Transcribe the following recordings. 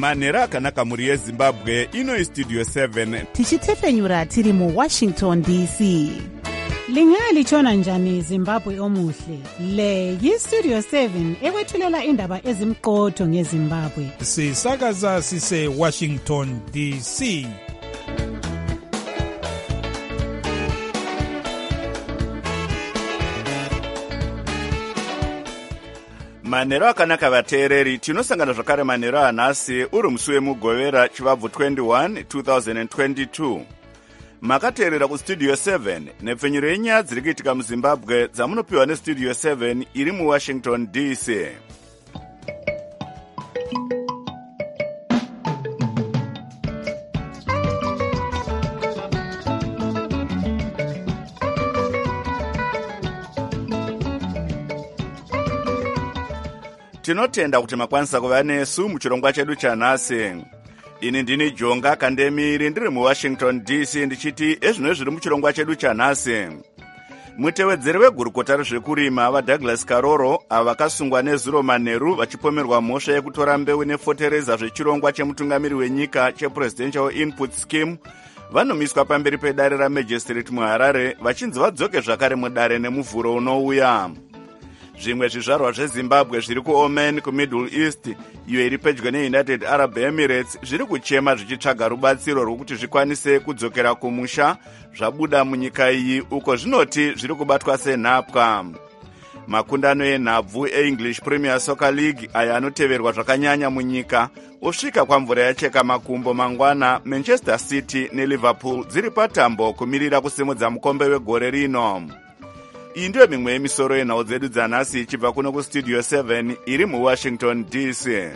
manhero akanaka mhuri yezimbabwe. Ino istudio 7 tichitefenyura tiri muWashington DC. Lingalitshona njani Zimbabwe omuhle? Le yiStudio 7 ekwethulela indaba ezimqotho ngeZimbabwe. Sisakaza sise Washington DC. manhero akanaka vateereri, tinosangana zvakare manhero anhasi uri musi wemugovera chivabvu 21 2022. makateerera kustudio 7 nepfenyuro yenyaya dziri kuitika muzimbabwe dzamunopiwa nestudio 7 iri muwashington DC. tinotenda kuti makwanisa kuva nesu muchirongwa chedu chanhasi. Ini ndini Jonga Kandemiri ndiri muWashington DC ndichiti ezvino zviri muchirongwa chedu chanhasi. Mutevedzeri wegurukota rezvekurima vaDouglas Karoro ava vakasungwa nezuro manheru vachipomerwa mhosva yekutora mbeu nefotereza zvechirongwa chemutungamiri wenyika chePresidential Input Scheme vanomiswa pamberi pedare raMagistrate muHarare vachinzi vadzoke zvakare mudare nemuvhuro unouya. Zvimwe zvizvarwa zveZimbabwe zviri kuOman kuMiddle East iyo iri pedyo neUnited Arab Emirates zviri kuchema zvichitsvaga rubatsiro rwokuti zvikwanise kudzokera kumusha zvabuda munyika iyi uko zvinoti zviri kubatwa senhapwa. Makundano enhabvu eEnglish Premier Soccer League aya anoteverwa zvakanyanya munyika osvika kwamvura yacheka makumbo mangwana. Manchester City neLiverpool dziri patambo kumirira kusimudza mukombe wegore rino. Iyi ndiyo mimwe yemisoro yenhau dzedu dzanhasi ichibva kuno kustudio 7 iri muWashington DC.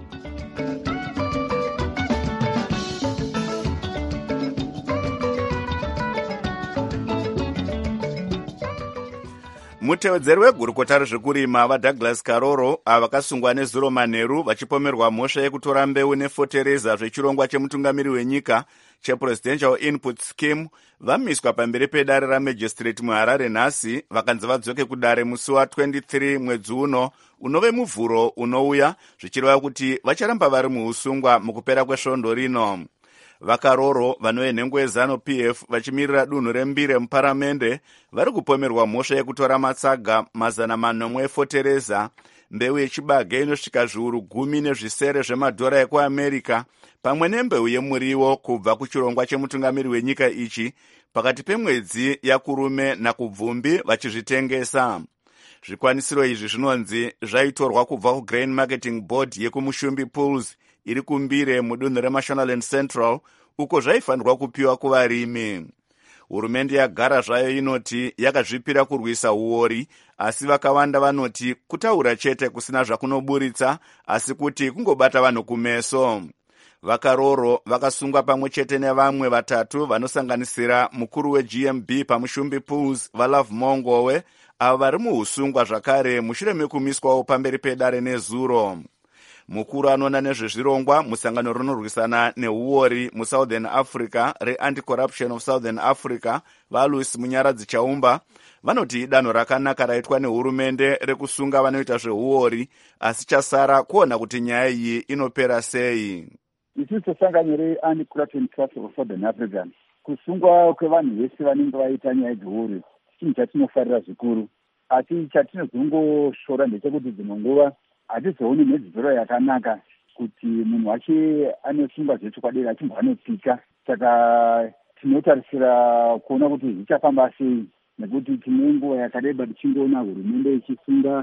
mutevedzeri wegurukota rezvekurima vaDouglas Karoro ava vakasungwa nezuro manheru vachipomerwa mhosva yekutora mbeu nefotereza zvechirongwa chemutungamiri wenyika chePresidential Input Scheme vamiswa pamberi pedare raMagistrate muHarare nhasi vakanzi vadzoke kudare musi wa23 mwedzi uno unove muvhuro unouya zvichireva kuti vacharamba vari muusungwa mukupera kwesvondo rino. Vakaroro vanove nhengo yeZanu PF vachimirira dunhu rembire muparamende vari kupomerwa mhosva yekutora matsaga 400 efotereza, mbeu yechibage inosvika zviuru 10 nezvisere zvemadhora ekuAmerica pamwe nembeu yemuriwo kubva kuchirongwa chemutungamiri wenyika ichi pakati pemwedzi yakurume nakubvumbi vachizvitengesa. Zvikwanisiro izvi zvinonzi zvaitorwa kubva kuGrain Marketing Board yekumushumbi Pools iri kumbire mudunhu reMashonaland Central uko zvaifanirwa kupiwa kuvarimi. Hurumende yagara zvayo inoti yakazvipira kurwisa uori, asi vakawanda vanoti kutaura chete kusina zvakunoburitsa asi kuti kungobata vanhu kumeso. Vakaroro vakasungwa pamwe chete nevamwe vatatu vanosanganisira mukuru weGMB pamushumbi Pools vaLove Mongowe ava vari muusungwa zvakare mushure mekumiswawo pamberi pedare nezuro. Mukuru anoona nezvezvirongwa musangano rinorwisana neuori muSouthern Africa reAnti-Corruption of Southern Africa vaLuis Munyaradzi Chaumba vanoti danho rakanaka raitwa nehurumende rekusunga vanoita zveuori, asi chasara kuona kuti nyaya iyi inopera sei. Isusu sangano reAnti-Corruption of Southern Africa kusungwa kwevanhu vese vanenge vaita nyaya dzeuori chinhu chatinofarira zvikuru, asi chatinozongoshora ndechekuti dzimwe nguva hatizooni mhedzisiro yakanaka kuti munhu wache anosungwa zvechokwadi achimbwa anotsika. Saka tinotarisira kuona kuti zvichafamba sei, nekuti tine nguva yakareba tichingoona hurumende ichisunga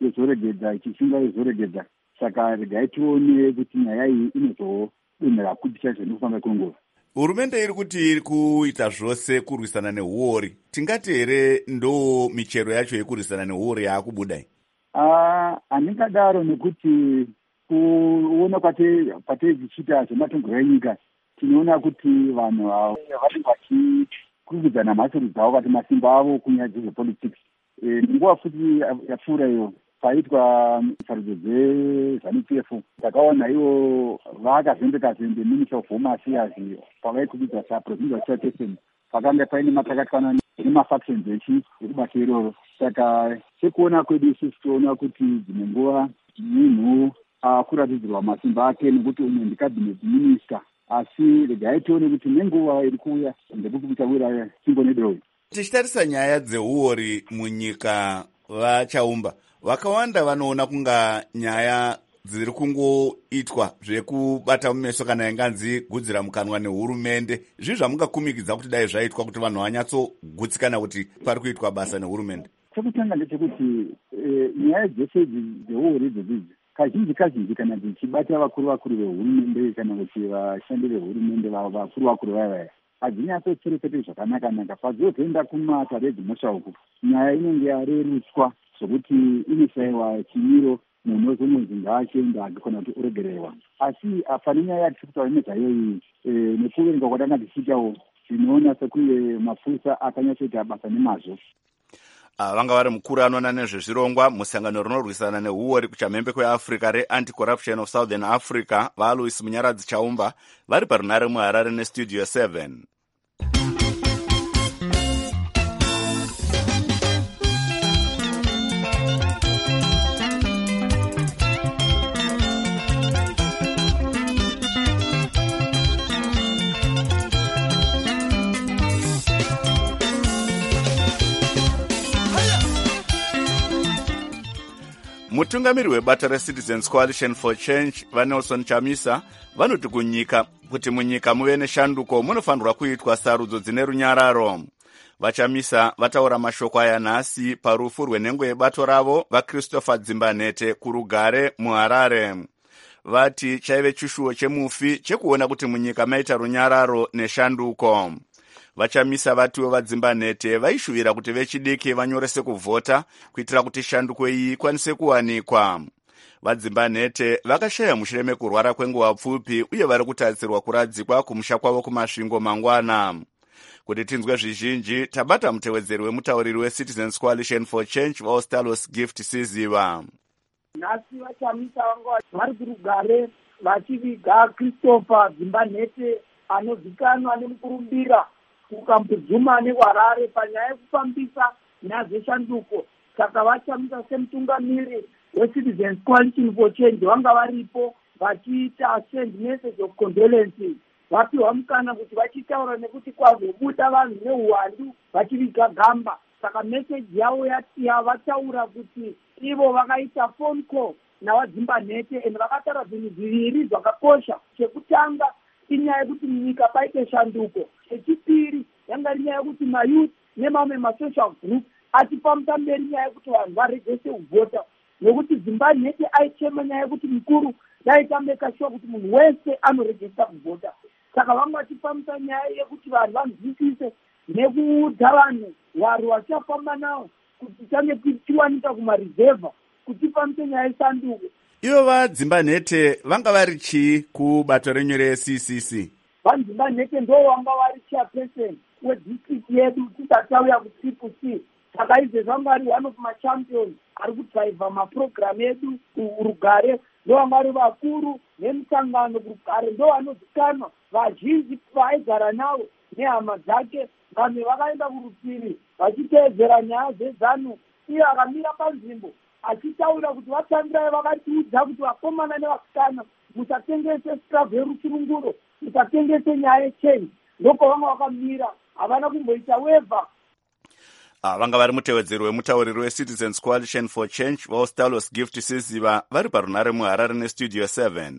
yozoregedza. Saka regai tione kuti nyaya iyi inozodonhera kuti chaizvo nekufamba kwenguva. Hurumende iri kuti iri kuita zvose kurwisana neuori, tingati here ndo michero yacho yekurwisana neuori yaakubudai? Handingadaro, nekuti kuona kwateichiita zvematongero enyika tinoona kuti vanhu vanenge vachikurudzana mhasuru dzavo kati masimba avo kunyaya dzezvepolitics. Nguva futi yapfuura iyo paitwa sarudzo dzeZanu PF takaona ivo vakazembeka zembe Minister of Home Affairs pavaikudzwa saPresident Chairperson pakanga paine makakatkana nemafactions ekubata iroro. Saka sekuona kwedu isusu toona kuti dzimwe nguva munhu kuratidzirwa masimba ake nekuti umwe ndicabinet minister. Asi regai tione kuti nenguva iri kuuya ndekuti kuchawira chimbo nedoi. Tichitarisa nyaya dzeuori munyika vachaumba, vakawanda vanoona kunga nyaya dziri kungoitwa zvekubata mumeso kana inganzi gudzira mukanwa nehurumende. Zvii zvamungakumikidza kuti dai zvaitwa kuti vanhu vanyatsogutsikana kuti pari kuitwa basa nehurumende? Chekutanga ndechekuti nyaya dzese dzeuori idzodzi kazhinji kana dzichibata vakuru vehurumende kana kuti vashandi vehurumende vakuru vaya hadzinyatsocherekete zvakanaka pazotoenda kumataredzimosha uku nyaya inenge yarerutswa zvokuti inoshayiwa chimiro munhu wezomwenzinga achienda agikona kuti uregerewa. Asi pane nyaya yatiri kutaura nezvayo iyi nekuverenga kwadanga tichiitawo tinoona sekunge mapurisa akanyatsoita basa nemazvo. Vanga vari mukuru anoona nezvezvirongwa musangano rinorwisana neuori kuchamhembe kweAfrica reAnti-Corruption of Southern Africa, vaLouis Munyaradzi Chaumba, vari parunare muHarare neStudio 7. Mutungamiri webata reCitizens Coalition for Change vaNelson Chamisa vanoti kuti munyika muve neshanduko munofanirwa kuitwa sarudzo dzine runyararo. VaChamisa vataura mashoko aya nhasi parufu rwenhengo yebato ravo vaChristopher Dzimbanete kuRugare muHarare. Vati chaive chishuwo chemufi chekuona kuti munyika maita runyararo neshanduko. VaChamisa vatiwo vaDzimbanete vaishuvira kuti vechidiki vanyorese kuvhota kuitira kuti shanduko iyi ikwanise kuwanikwa. VaDzimbanete vakashaya mushure mekurwara kwenguva pfupi uye vari kutarisirwa kuradzikwa kumusha kwavo kumasvingo mangwana. Kuti tinzwe zvizhinji, tabata mutevedzeri wemutauriri weCitizens Coalition for Change vaOstalos Gift Siziva. Nhasi VaChamisa vanga vari kuRugare vachiviga Christopher Dzimbanete anozikanwa nemukurumbira kuKambuzuma neHarare panyaya yekufambisa nyaya dzeshanduko. Saka VaChamisa semutungamiri weCitizens Coalition for Change vanga varipo vachiita send message of condolence. Vapiwa mukana kuti vachitaura nekuti kwazobuda vanhu neuwandu vachiviga gamba. Saka message yavo vataura kuti ivo vakaita phone call navaDzimbanete ende vakataura zvinhu zviviri zvakakosha. Chekutanga inyaya yekuti munyika paite shanduko. Chechipiri yanga inyaya yekuti mayouth nemamwe masocial group atipamisa mberi nyaya yekuti vanhu varegese kuvhota. Nekuti Dzimbanete aichema nyaya yekuti mukuru daitameka shuwa kuti munhu wese anoregesa kuvhota. Saka vanga vachipamisa nyaya yekuti vanhu vanzwisise nekuudza vanhu wari vachafamba navo kuti tange tiwanika kumarizevha kuti tipamisa nyaya yesanduko. Ivo vaDzimbanete vanga vari chii kubato renyu reCCC? VaDzimbanete ndo vanga vari chairperson wedistrict yedu tisatauya kuCCC. Saka izvezvi vanga vari one of machampions ari kudhraivha maprogramu edu kuRugare. Ndo vanga vari vakuru vemusangano kuRugare, ndo vanozikanwa vazhinji vaaigara navo nehama dzake. Vamwe vakaenda kurutivi vachiteedzera nyaya dzezanu. Iye akamira panzvimbo achitaura kuti vatandirai vakatiudza kuti vakomana nevasikana musatengese stravu yeruchirunguro, musatengese nyaya yechange. Ndoko vanga vakamira havana kumboita weva. Vanga vari mutevedzeri wemutauriri weCitizens Coalition for Change vaOstalos Gift Siziva vari parunare muHarare neStudio 7.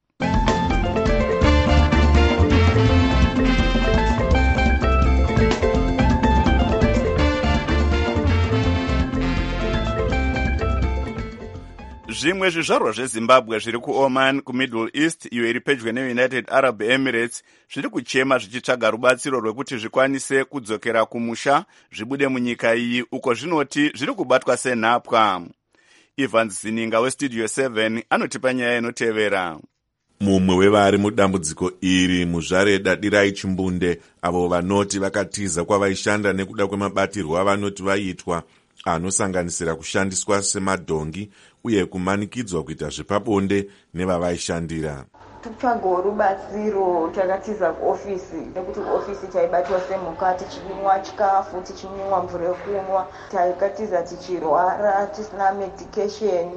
Zvimwe zvizvarwa zveZimbabwe zviri kuOman kuMiddle East iyo iri pedyo neUnited Arab Emirates zviri kuchema zvichitsvaga rubatsiro rwekuti zvikwanise kudzokera kumusha zvibude munyika iyi uko zvinoti zviri kubatwa senhapwa. Evans Zininga weStudio 7 anotipa nyaya inotevera. Mumwe wevari mudambudziko iri muzvareda Dirai Chimbunde avo vanoti vakatiza kwavaishanda nekuda kwemabatirwo avanoti vaitwa anosanganisira kushandiswa semadhongi uye kumanikidzwa kuita zvepabonde nevavaishandira. Tutsvaga rubatsiro takatiza kuofisi nekuti ofisi taibatwa semhuka tichimwa chikafu tichimwa mvura yekumwa, taikatiza tichirwara tisina medication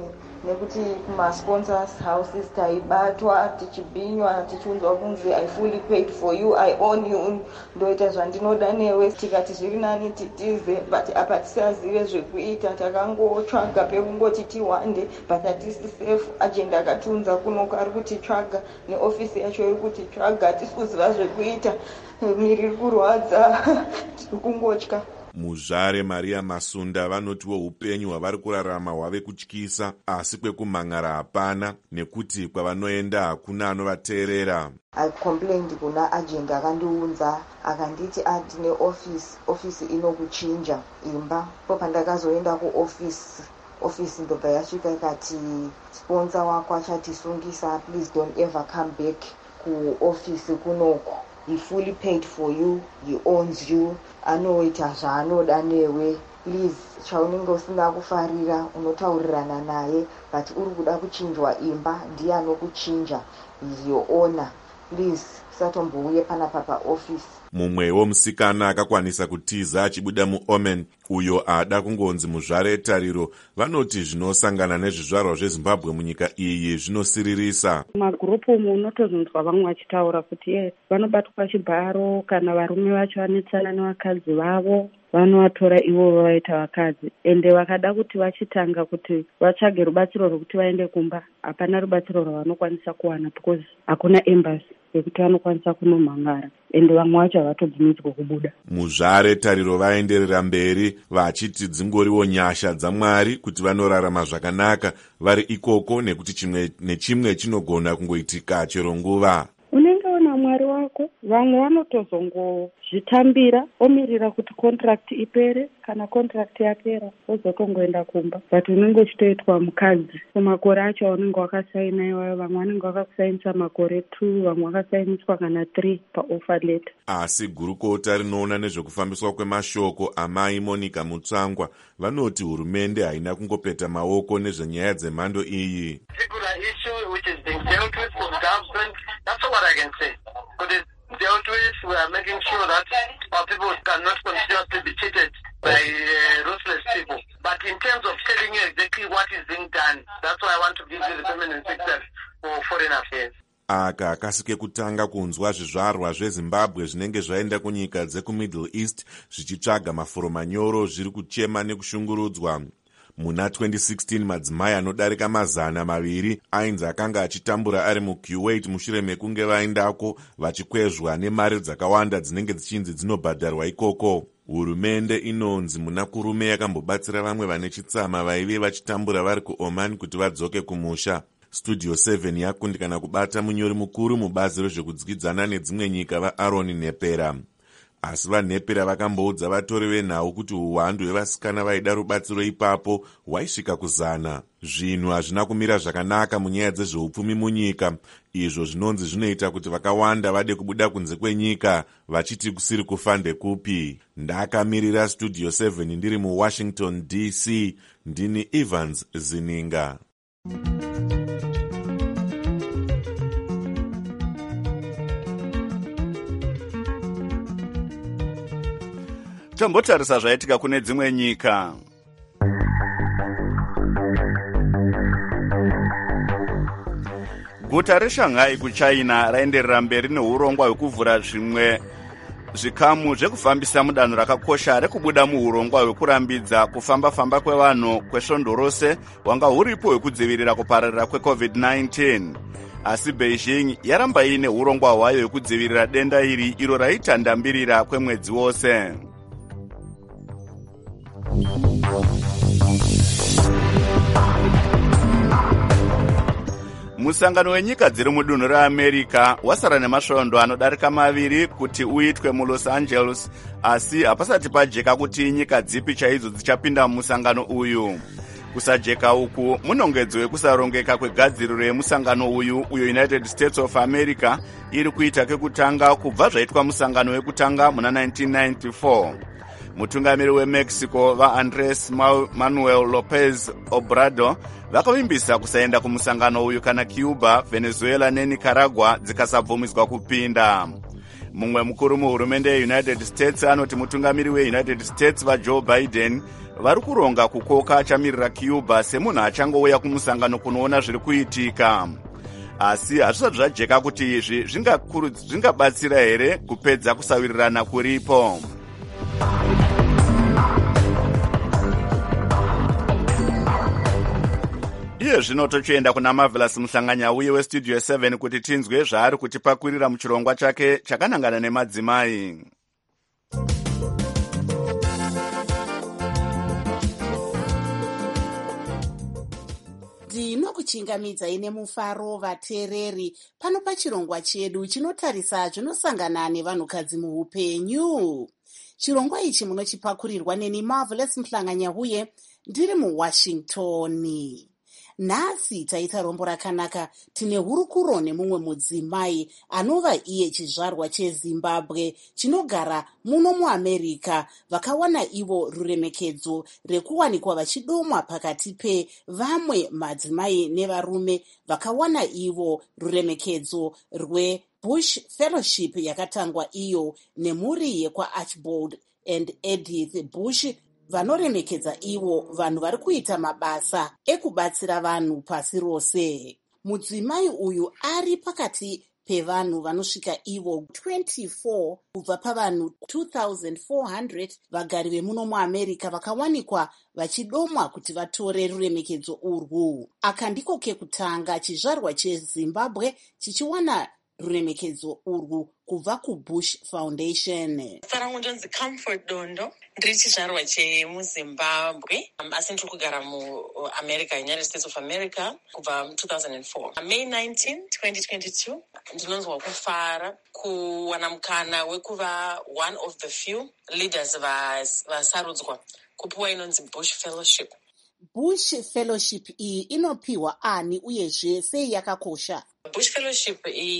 nekuti kuma-sponsors houses taibatwa tichibhinywa tichiunzwa kunzi I fully paid for you, I own you, ndoita zvandinoda newe. Tikati zviri nani titize, but apa tisazive zvekuita, takangotsvaga pekungoti tiwande, but hatisi safe. Agenda akatiunza kunoku ari kutitsvaga, neofisi yacho iri kutitsvaga, hatisi kuziva zvekuita, miri iri kurwadza, tiri kungotya. muzvare Maria Masunda vanotiwo upenyu hwavari kurarama hwave kutyisa, asi kwekumhangara hapana, nekuti kwavanoenda hakuna anovateerera. I complained kuna agent akandiunza akanditi tine office inokuchinja imba. Pandakazoenda kuoffice ndobva yasvika ikati sponsor wako achatisungisa, please don't ever come back kuoffice kunoko. He fully paid for you, he owns you, anoita zvaanoda newe. Please, chaunenge usina kufarira unotaurirana naye, but uri kuda kuchinjwa imba, ndiye anokuchinja, is your owner. Please, usatombouye panapa paoffice. Mumwewo musikana akakwanisa kutiza achibuda muOmen, uyo ada kungonzi muzvare Tariro, vanoti zvinosangana nezvizvarwa zveZimbabwe munyika iyi zvinosiririsa. Magurupu unotozonzwa vamwe vachitaura kuti vanobatwa chibharo kana varume vacho vanetsana nevakadzi vavo, vanovatora ivo vaita vakadzi, ende vakada kuti vachitanga kuti vatsvage rubatsiro rwekuti vaende kumba, hapana rubatsiro rwavanokwanisa kuwana because hakuna embassy yekuti vanokwanisa kunomhangara, ende vamwe vacho havatobvumidzwa kubuda. Muzvare Tariro vaenderera mberi vachiti dzingoriwo nyasha dzaMwari kuti vanorarama zvakanaka vari ikoko, nekuti chimwe nechimwe chinogona kungoitika chero nguva. Unenge una Mwari wako, vamwe vanotozongozvitambira, omirira kuti contract ipere, kana contract yapera ozotongoenda kumba, but unenge uchitoitwa mukadzi. Makore acho unenge wakasaina iwayo, vamwe vanenge vakakusainisa makore 2, vamwe vakasainiswa kana 3 paoffer letter. Asi gurukota rinoona nezvekufambiswa kwemashoko amai Monica Mutsvangwa vanoti hurumende haina kungopeta maoko nezvenyaya dzemhando iyi. Dealt with, we are making sure that our people cannot continue to be cheated by ruthless people. But in terms of telling you exactly what is being done, that's why I want to give you the permanent secretary for foreign affairs. Aka kasike kutanga kunzwa zvizvarwa zveZimbabwe zvinenge zvaenda kunyika dzekuMiddle East zvichitsvaga mafuro manyoro zviri kuchema nekushungurudzwa. Muna 2016 madzimai anodarika 200 ainzi akanga achitambura ari muKuwait mushure mekunge vaendako vachikwezvwa nemari dzakawanda dzinenge dzichinzi dzinobhadharwa ikoko. Hurumende inonzi muna kurume yakambobatsira vamwe vane chitsama vaive vachitambura vari kuOman kuti vadzoke kumusha. Studio 7 yakundikana kubata munyori mukuru mubazi rezvekudyidzana nedzimwe nyika vaAaron Nepera. Asi vaNepera vakamboudza vatori venhau kuti uwandu hwevasikana vaida rubatsiro ipapo hwaisvika ku100. Zvinhu hazvina kumira zvakanaka munyaya dzezveupfumi munyika, izvo zvinonzi zvinoita kuti vakawanda vade kubuda kunze kwenyika vachiti kusiri kufa ndekupi. Ndakamirira Studio 7 ndiri muWashington DC, ndini Evans Zininga. Tombotarisa zvaitika kune dzimwe nyika. Guta reShanghai kuChina raenderera mberi neurongwa hwekuvhura zvimwe zvikamu zvekufambisa mudanho rakakosha rekubuda muurongwa hwekurambidza kufamba-famba kwevanhu kwesvondo rose hwanga huripo hwekudzivirira kupararira kweCovid-19. Asi Beijing yaramba ine urongwa hwayo hwekudzivirira denda iri iro raita ndambirira kwemwedzi wose. Musangano wenyika dziri mudunhu reAmerica wasara nemasvondo anodarika 2 kuti uitwe muLos Angeles, asi hapasati pajeka kuti nyika dzipi chaidzo dzichapinda mumusangano uyu. Kusajeka uku munongedzo wekusarongeka kwegadziriro yemusangano uyu, uyo United States of America iri kuita kekutanga kubva zvaitwa musangano wekutanga muna 1994. Mutungamiri weMexico vaAndrés Manuel López Obrador vakavimbisa kusaenda kumusangano uyu kana Cuba, Venezuela neNicaragua dzikasabvumidzwa kupinda. Mumwe mukuru muhurumende yeUnited States anoti mutungamiri weUnited States vaJoe Biden vari kuronga kukoka achamirira Cuba semunhu achangouya kumusangano kunoona zviri kuitika. Asi hazvisati zvajeka kuti izvi zvingabatsira here kupedza kusawirirana kuripo. Iye zvino tochienda kuna Marvelous Muhlanganyauye westudio 7 kuti tinzwe zvaari kutipakurira muchirongwa chake chakanangana nemadzimai. Ndinokuchingamidzai nemufaro vateereri pano pachirongwa chedu chinotarisa zvinosangana nevanhukadzi muupenyu. Chirongwa ichi munochipakurirwa neni Marvelous Muhlanganyauye ndiri muWashington. Nhasi taita rombo rakanaka. Tine hurukuro nemumwe mudzimai anova iye chizvarwa cheZimbabwe chinogara muno muAmerica, vakawana ivo ruremekedzo rekuwanikwa vachidomwa pakati pevamwe madzimai nevarume vakawana ivo ruremekedzo rweBush Fellowship yakatangwa iyo nemhuri yekwaArchibald and Edith Bush, vanoremekedza ivo vanhu vari kuita mabasa ekubatsira vanhu pasi rose. Mudzimai uyu ari pakati pevanhu vanosvika ivo 24 kubva pavanhu 2400 vagari vemuno muAmerica vakawanikwa vachidomwa kuti vatore ruremekedzo urwu. Aka ndiko kekutanga chizvarwa cheZimbabwe chichiwana ruremekedzo urwu kubva kuBush Foundation. Sarangu ndonzi Comfort Dondo, ndiri chizvarwa chemuZimbabwe, asi ndiri kugara muAmerica, United States of America, kubva 2004. May 19, 2022, ndinonzwa kufara kuwana mukana wekuva one of the few leaders vasarudzwa kupiwa inonzi Bush Fellowship. Bush Fellowship iyi inopiwa ani uyezve sei yakakosha? Bush Fellowship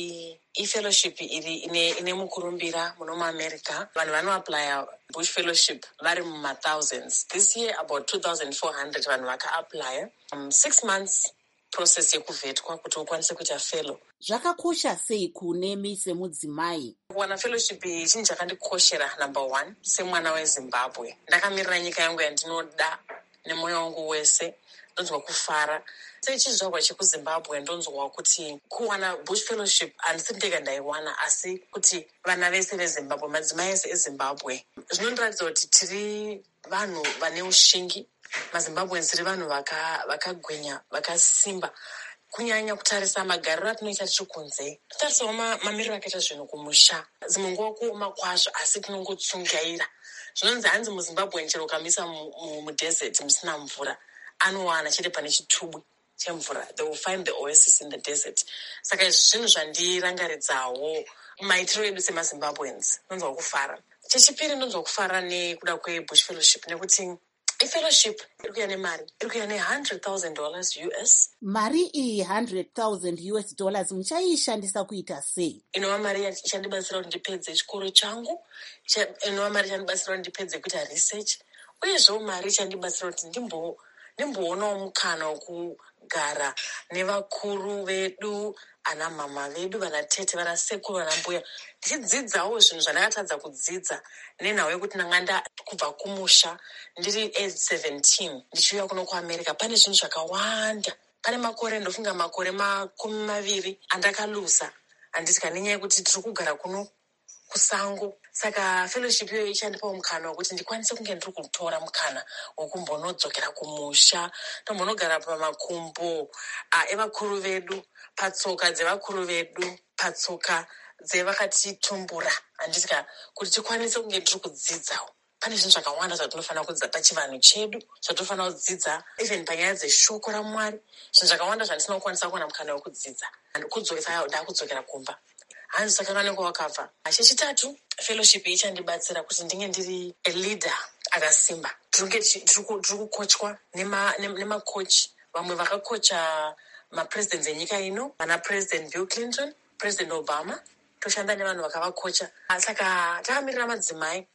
fellowship ine mukurumbira muno muAmerica. Vanhu vanoaplya Bush Fellowship vari muma-thousands. This year about 2,400 vanhu vaka-aplya. 6 months process yekuvhetwa kuti ukwanise kuita fellow. Zvakakosha sei kunemi semudzimai? Kuwana fellowship chinhu chakandikoshera number 1 semwana weZimbabwe. Ndakamirira nyika yangu yandinoda nemwoyo wangu wese, ndonzwa kufara. Sechizvarwa chekuZimbabwe ndonzwa kuti kuwana Bush Fellowship handisi ndega ndaiwana, asi kuti vana vese veZimbabwe, madzimai ese eZimbabwe, zvinondiratidza kuti tiri vanhu vane ushingi. MaZimbabweans tiri vanhu vakagwinya, vakasimba. Kunyanya kutarisa magariro atinoita tiri kunze, totarisawo mamiriro akaita zvinhu kumusha. Dzimwe nguva kuoma kwazvo, asi tinongotsungaira. Zvinonzi hanzi muZimbabwe chero ukamisa mudesert musina mvura, anowana chete pane chitubu chemvura. They will find the oasis in the desert. Saka zvinhu zvandirangaridzawo maitiro edu semaZimbabweans. Ndonzwa kufara. Chechipiri ndonzwa kufara nekuda kweBush Fellowship nekuti ifellowship iri kuya nemari, iri kuya $100,000 US. Mari iyi $100,000 US muchaishandisa kuita sei? Inova mari ichandibatsira kuti ndipedze chikoro changu, inova mari ichandibatsira kuti ndipedze kuita research, uyezvo mari ichandibatsira kuti ndimboonawo mukana wokugara nevakuru vedu, ana mama vedu, vana tete, vana sekuru, vana mbuya, ndichidzidzawo zvinhu zvandakatadza kudzidza nenhau yekuti ndanga kubva kumusha ndiri age 17 ndichiuya kuno kuAmerica. Pane zvinhu zvakawanda, pane makore, ndofunga makore 20 andakaluza handisika nenyaya yekuti tiri kugara kuno kusango. Saka fellowship iyoyo ichandipawo mukana wekuti ndikwanise kunge ndiri kutora mukana wokumbonodzokera kumusha, tombonogara pamakumbo evakuru vedu, patsoka dzevakuru vedu, patsoka dzevakatitumbura, handisika kuti tikwanise kunge tiri kudzidzawo. Pane zvinhu zvakawanda zvatinofanira kudzidza pachivanhu chedu, zvatofanira kudzidza even panyaya dzeshoko raMwari, zvinhu zvakawanda zvandisina kukwanisa kuwana mukana wekudzidza. Ndakudzokera kumba, hanzi saka kaneko wakabva. Chechitatu, fellowship ichandibatsira kuti ndinge ndiri a leader akasimba. Tiri kukochwa nemakochi, vamwe vakakocha mapresidents enyika ino, vana President Bill Clinton, President Obama, toshanda nevanhu vakavakocha. Saka takamirira madzimai.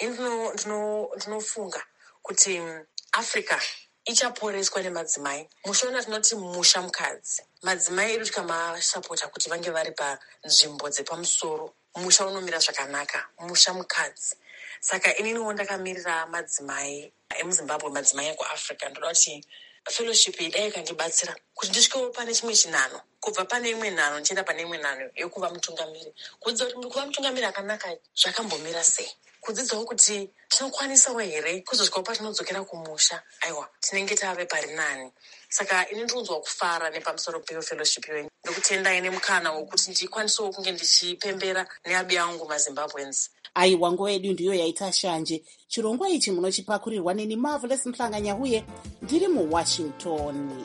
Ndinofunga kuti Africa ichaporeswa nemadzimai. Mushona tinoti musha mukadzi. Madzimai edu tikamasapota kuti vange vari panzvimbo dzepamusoro, musha unomira zvakanaka, musha mukadzi. Saka ininiwo ndakamirira madzimai emuzimbabwe madzimai ekuafrica. Ndoda kuti fellowship idai ikandibatsira kuti ndisvikewo pane chimwe chinhano, kubva pane imwe nhano ndichienda pane imwe nhano yekuva mutungamiri, kudzidza kuti kuva mutungamiri akanaka zvakambomira sei, kudzidzawo kuti tinokwanisawo here kuzosvikawo patinodzokera kumusha aiwa tinenge tave pari nani. Saka ini ndinonzwa kufara nepamusoro peyo fellowship yo, ndokuti ndaine mukana wokuti ndikwanisewo kunge ndichipembera neabi angu maZimbabweans. Aiwa, nguva yedu ndiyo yaita shanje. Chirongwa ichi munochipakurirwa neni Marvelous Mhlanganyahuye, ndiri muWashington.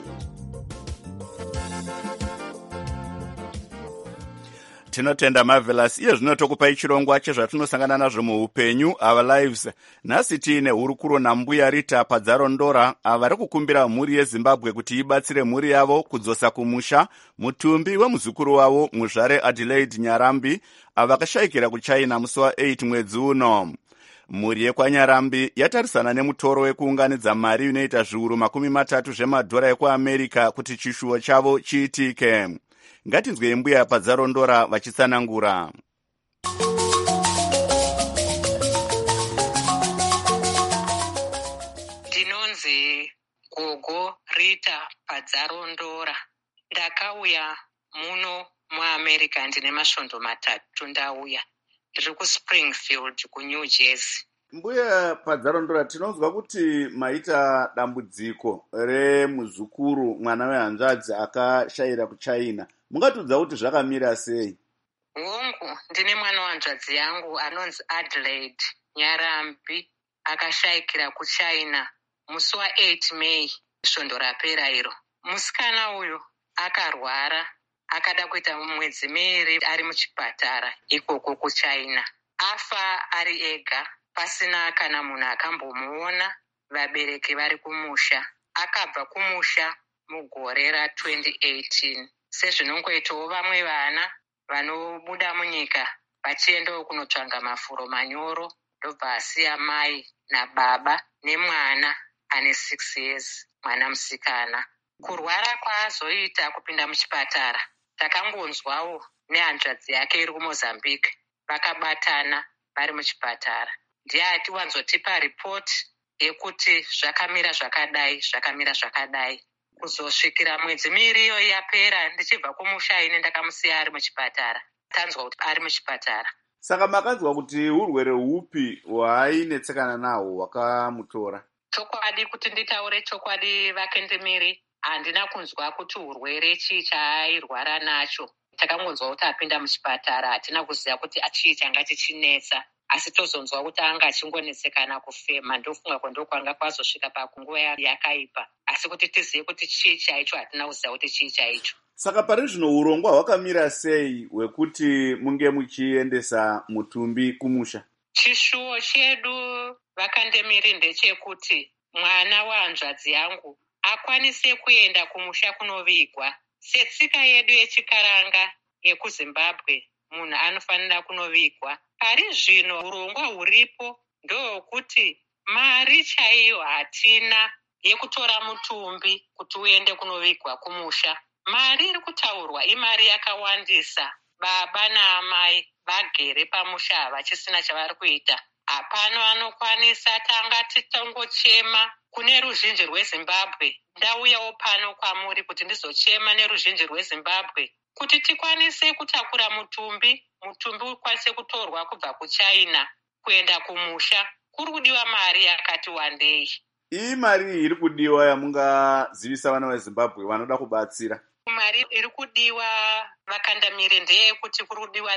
Tinotenda Marvelous. Iye zvino tokupai chirongwa chezvatinosangana nazvo muupenyu, Our Lives. Nhasi tiine hurukuro naMbuya Rita Padzarondora vari kukumbira mhuri yeZimbabwe kuti ibatsire mhuri yavo kudzosa kumusha mutumbi wemuzukuru wavo muzvare Adelaide Nyarambi avakashayikira kuChina musi wa8 mwedzi uno. Mhuri yekwaNyarambi yatarisana nemutoro wekuunganidza mari inoita zviuru 30 zvemadhora ekuAmerica kuti chishuwo chavo chiitike. Ngatinzwe Mbuya Padzarondora vachitsanangura. Ndinonzi Gogo Rita Padzarondora. Ndakauya muno muAmerica ndine masvondo 3 ndauya. Ndiri kuSpringfield kuNew Jersey. Mbuya Padzarondora, tinonzwa kuti maita dambudziko remuzukuru mwana wehanzvadzi akashayira kuChina. Mungatudza kuti zvakamira sei? Hongu, ndine mwana wanzvadzi yangu anonzi Adelaide Nyarambi akashayikira kuChina musi wa8 May svondo rapera iro. Musikana uyu akarwara, akada kuita mwedzi 2 ari muchipatara ikoko kuChina. Afa ari ega, pasina kana munhu akambomuona, vabereki vari kumusha. Akabva kumusha mugore ra2018. Sezvinongoitawo vamwe vana vanobuda munyika vachiendawo kunotsvanga mafuro manyoro, ndobva asiya mai nababa nemwana ane 6 years, mwana musikana. Kurwara kwaazoita kupinda muchipatara, takangonzwawo nehanzvadzi yake iri kuMozambique vakabatana vari muchipatara. Ndiye atiwanzotipa ripoti yekuti zvakamira zvakadai. Kuzosvikira mwedzi 2 iyo yapera, ndichibva kumusha ine ndakamusiya ari muchipatara. Tanzwa kuti ari muchipatara. Saka makanzwa kuti urwere hupi hwaainetsekana nahwo wakamutora? Chokwadi, kuti nditaure chokwadi vakendemiri, handina kunzwa kuti urwere chii chaairwara nacho. Takangonzwa kuti apinda muchipatara, hatina kuziva kuti chii changa chichinetsa. Asi tozonzwa kuti anga achingonetsekana kufema, ndofunga kwandokwanga kwazosvika pakunguva yakaipa. Asi kuti tizive kuti chii chaicho, hatina kuziva kuti chii chaicho. Saka pari zvino urongwa hwakamira sei hwekuti munge muchiendesa mutumbi kumusha? Chishuwo chedu vakandemiri ndechekuti mwana wahanzvadzi yangu akwanise kuenda kumusha kunovigwa. Setsika yedu yechikaranga yekuZimbabwe, munhu anofanira kunovigwa. Pari zvino urongwa huripo ndohwekuti mari chaiyo hatina yekutora mutumbi kuti uende kunovigwa kumusha. Mari iri kutaurwa imari yakawandisa. Baba naamai vagere pamusha vachisina chavari kuita. Hapana vanokwanisa, tanga titongochema kune ruzhinji rweZimbabwe. Ndauyawo pano kwamuri kuti ndizochema neruzhinji rweZimbabwe kuti tikwanise kutakura mutumbi ukwanise kutorwa kubva kuChina kuenda kumusha. Kuri kudiwa mari yakati wandei. Iyi mari iri kudiwa yamungazivisa vana veZimbabwe vanoda kubatsira? Mari iri kudiwa vakandamiri ndeyekuti kuri kudiwa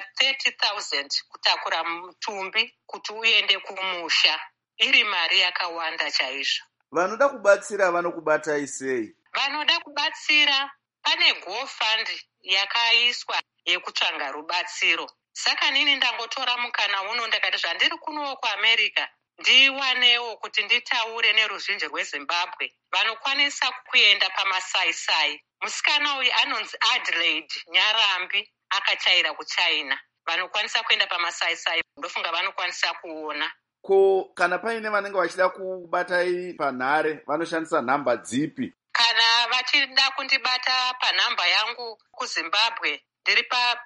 30,000 kutakura mutumbi kuti uende kumusha. Iri mari yakawanda chaizvo. Vanoda kubatsira vanokubatai sei? Vanoda kubatsira, pane GoFund yakaiswa yekutsvanga rubatsiro. Saka nini ndangotora mukana uno ndakati zvandiri kunowo kuAmerica ndiwanewo kuti nditaure neruzhinji rweZimbabwe vanokwanisa kuenda pamasaisai. Musikana uyu anonzi Adelaide Nyarambi akachayira kuChina. Vanokwanisa kuenda pamasaisai, ndofunga vanokwanisa kuona. Ko kana paine vanenge vachida kubatai panhare vanoshandisa nhamba dzipi? Kana vachida kundibata panhamba yangu kuZimbabwe ndiri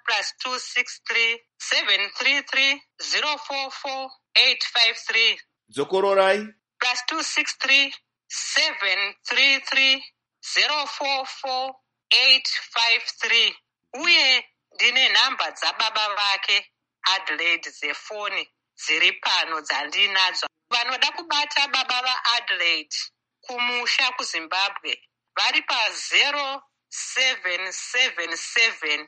+263 733 044 853. Dzokororai. 263 733 044 853 uye ndine nhamba dzababa vake Adelaide dzefoni dziri pano dzandinadzo. Vanoda kubata baba vaAdelaide kumusha kuZimbabwe vari pa0777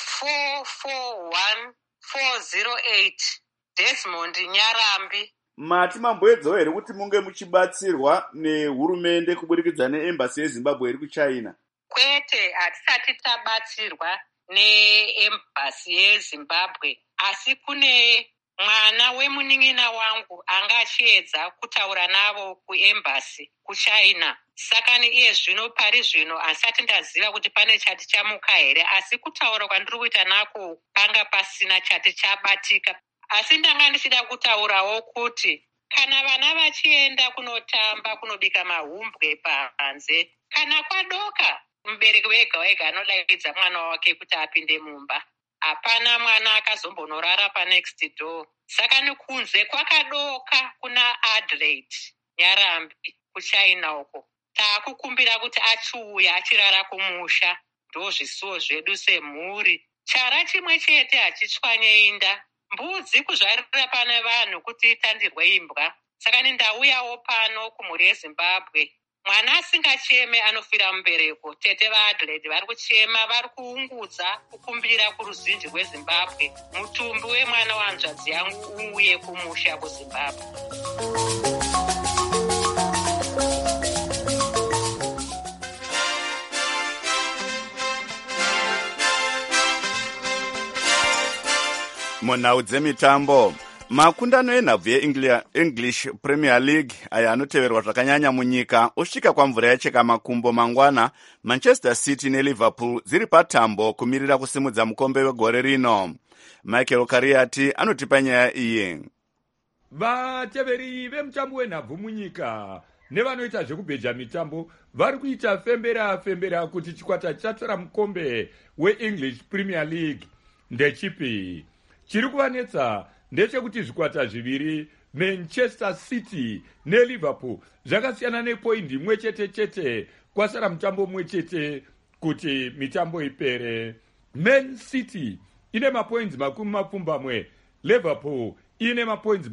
441 408. Desmond Nyarambi. Mati mamboedzawo here kuti munge muchibatsirwa nehurumende kuburikidza neembasi yeZimbabwe iri kuChina? Kwete, hatisati tabatsirwa neembasi yeZimbabwe, asi kune mwana wemunin'ina wangu anga achiedza kutaura navo kuembasi kuChina. Saka iye zvino pari zvino handisati ndaziva kuti pane chati chamuka here, asi kutaura kwandiri kuita nako panga pasina chati chabatika. Asi ndanga ndichida kutaurawo kuti kana vana vachienda kunotamba kunobika mahumbwe panze, kana kwadoka mubereki wega wega anodaidza mwana wake kuti apinde mumba. Hapana mwana akazombonorara panext door. Saka nekunze kwakadoka kuna Adelaide Nyarambi kuChina uko. Taakukumbira kuti achiuya achirara kumusha, ndozvisuwo zvedu semhuri. Chara chimwe chete hachitswanye inda. Mbudzi kuzvarira pane vanhu kuti itandirwe imbwa. Saka ndauyawo pano kumhuri yeZimbabwe. Mwana asingacheme anofira mubereko. Tete vaAdelaide vari kuchema, vari kuungudza kukumbira kuruzhinji rweZimbabwe. Mutumbi wemwana wanzvadzi yangu uuye kumusha kuZimbabwe. Munhau dzemitambo, makundano enhabvu yeEnglish Premier League aya anoteverwa zvakanyanya munyika osvika kwamvura yacheka makumbo mangwana. Manchester City neLiverpool dziri patambo kumirira kusimudza mukombe wegore rino. Michael Kariati anotipa nyaya iyi. Vateveri vemutambo wenhabvu munyika nevanoita zvekubheja mitambo vari kuita fembera kuti chikwata chatora mukombe weEnglish Premier League ndechipi. Chiri kuvanetsa ndechekuti zvikwata zviviri Manchester City neLiverpool zvakasiyana nepoindi imwe chete kwasara mutambo umwe chete kuti mitambo ipere. Man City ine mapoints 20, Liverpool ine mapoints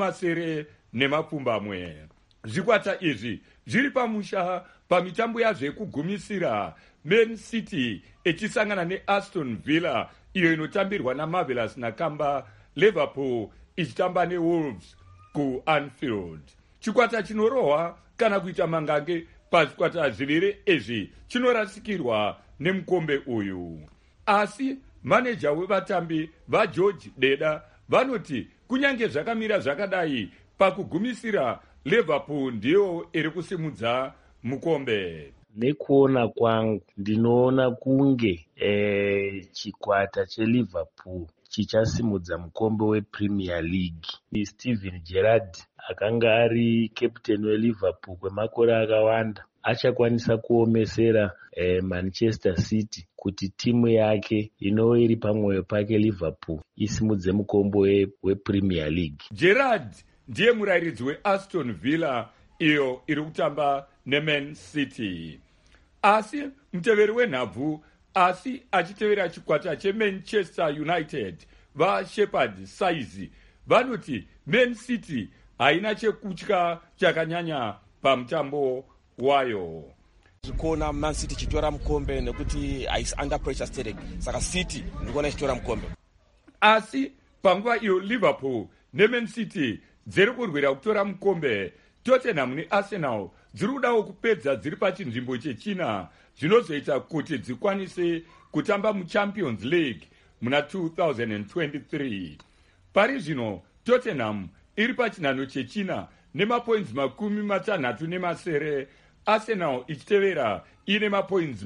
30. Zvikwata izvi zviri pamusha pamitambo yazvo yekugumisira, Man City ichisangana neAston Villa iyo inotambirwa naMarvelous Nakamba, Liverpool ichitamba neWolves kuAnfield. Chikwata chinorohwa kana kuita mangange pazvikwata zviviri izvi chinorasikirwa nemukombe uyu. Asi maneja wevatambi vaGeorge Deda vanoti kunyange zvakamira zvakadai pakugumisira Liverpool ndiyo iri kusimudza mukombe. Nekuona kwangu ndinoona kunge chikwata cheLiverpool chichasimudza mukombe wePremier League. Steven Gerrard akanga ari captain weLiverpool kwemakore akawanda achakwanisa kuomesera Manchester City kuti timu yake inova iri pamwoyo pake Liverpool isimudze mukombe wePremier League. Gerrard ndiye murairidzi weAston Villa iyo iri kutamba neMan City. Asi muteveri wenhabvu asi achitevera chikwata cheManchester United vaShepherd Size vanoti Man City haina chekutya chakanyanya pamutambo wayo. Zvikona Man City chitora mukombe nekuti haisi under pressure static, saka City ndikuona chitora mukombe. Asi panguva iyo Liverpool neMan City dziri kurwira kutora mukombe, Tottenham neArsenal dziri kudawo kupedza dziri pachinzvimbo chechina zvinozoita kuti dzikwanise kutamba muChampions League muna 2023. Pari zvino Tottenham iri pachinhano chechina nemapoints 60, Arsenal ichitevera ine mapoints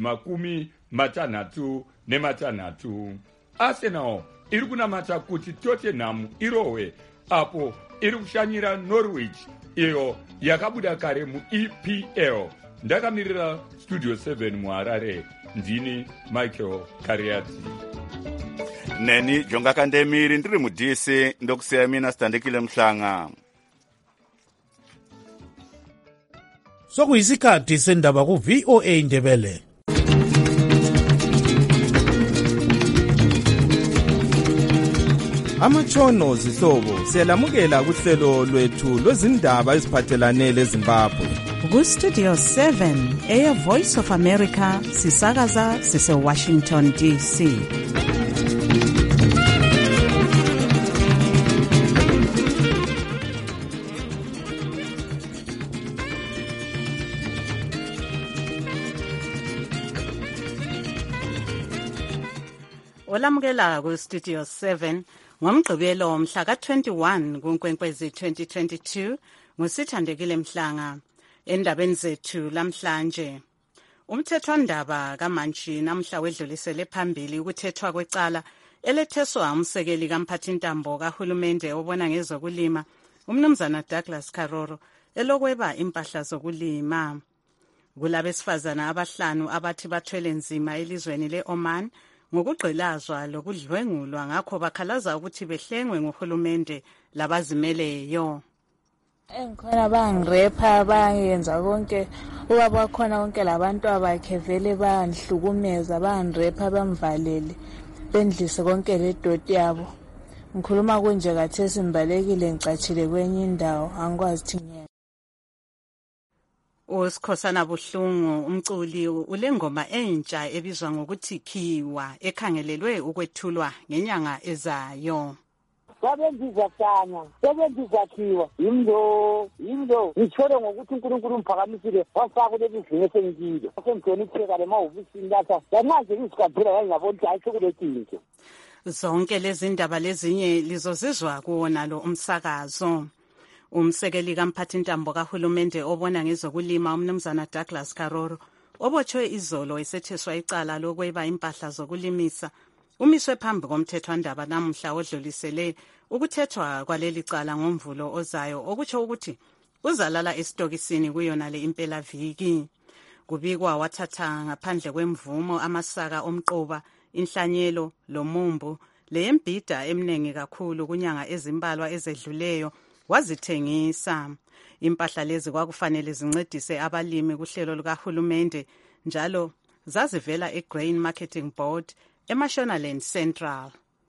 66. Arsenal iri kunamata kuti Tottenham irohwe apo iri kushanyira Norwich iyo yakabuda kare muEPL. Ndakamirira Studio 7 muHarare, ndini Michael Kariati. Neni Jonga Kandemiri ndiri muDC ndokusiya mina Standekile Mhlanga. Sokuyisikhathi sendaba ku VOA Ndebele. Amatshono zihlobo siyalamukela kuhlelo lwethu lwezindaba eziphathelane leZimbabwe. Ku-Studio 7 Air Voice of America sisakaza sise-Washington DC. Olamukela ku-Studio 7 ngomgqibelo mhla ka-21 kuNkwenkwezi 2022 ngusithandekile Mhlanga. Endabeni zethu lamhlanje, umthethwandaba kaMantshi namhla wedlulisele phambili ukuthethwa kwecala eletheswa umsekeli kamphathintambo kahulumende obona ngezokulima umnumzana Douglas Karoro elokweba impahla zokulima. Kulabesifazana abahlanu abathi bathwele nzima elizweni le-Oman ngokugqilazwa lokudlwengulwa ngakho bakhalaza ukuthi behlengwe nguhulumende labazimeleyo. Engikhona bangirepha bayenza konke ubaba wakhona konke labantu abakhe vele bandihlukumeza bangirepha bamvalele bendlise konke ledoti yabo. Ngikhuluma kunje kathesi simbalekile ngicatshile kwenye indawo angikwazi ukuthi ngiyena. uSikhosana Buhlungu umculi ulengoma entsha ebizwa ngokuthi Khiwa ekhangelelwe ukwethulwa ngenyanga ezayo. Sebenziza khiwa yimlo ngithole ngokuthi uNkulunkulu umphakamisile wafaka kuleli zinto esengikilo sengithona ukupheka lemahofisini lapha yamanje izikhaphela yayingabona hayi sokuletinto. Zonke lezi ndaba lezinye lizozizwa kuwona lo umsakazo. Umsekeli kamphathintambo kahulumende obona ngezokulima umnumzana Douglas Karoro obotshwe izolo esetheswa icala lokweba impahla zokulimisa umiswe phambi komthethwandaba namhla odlulisele ukuthethwa kwaleli cala ngomvulo ozayo okutsho ukuthi uzalala esitokisini kuyona le impela viki. Kubikwa wathatha ngaphandle kwemvumo amasaka omqoba inhlanyelo lomumbu leyembida eminingi kakhulu kunyanga ezimbalwa ezedluleyo wazithengisa. Impahla lezi kwakufanele zincedise abalimi kuhlelo lukahulumende njalo zazivela eGrain Marketing Board eMashonaland Central.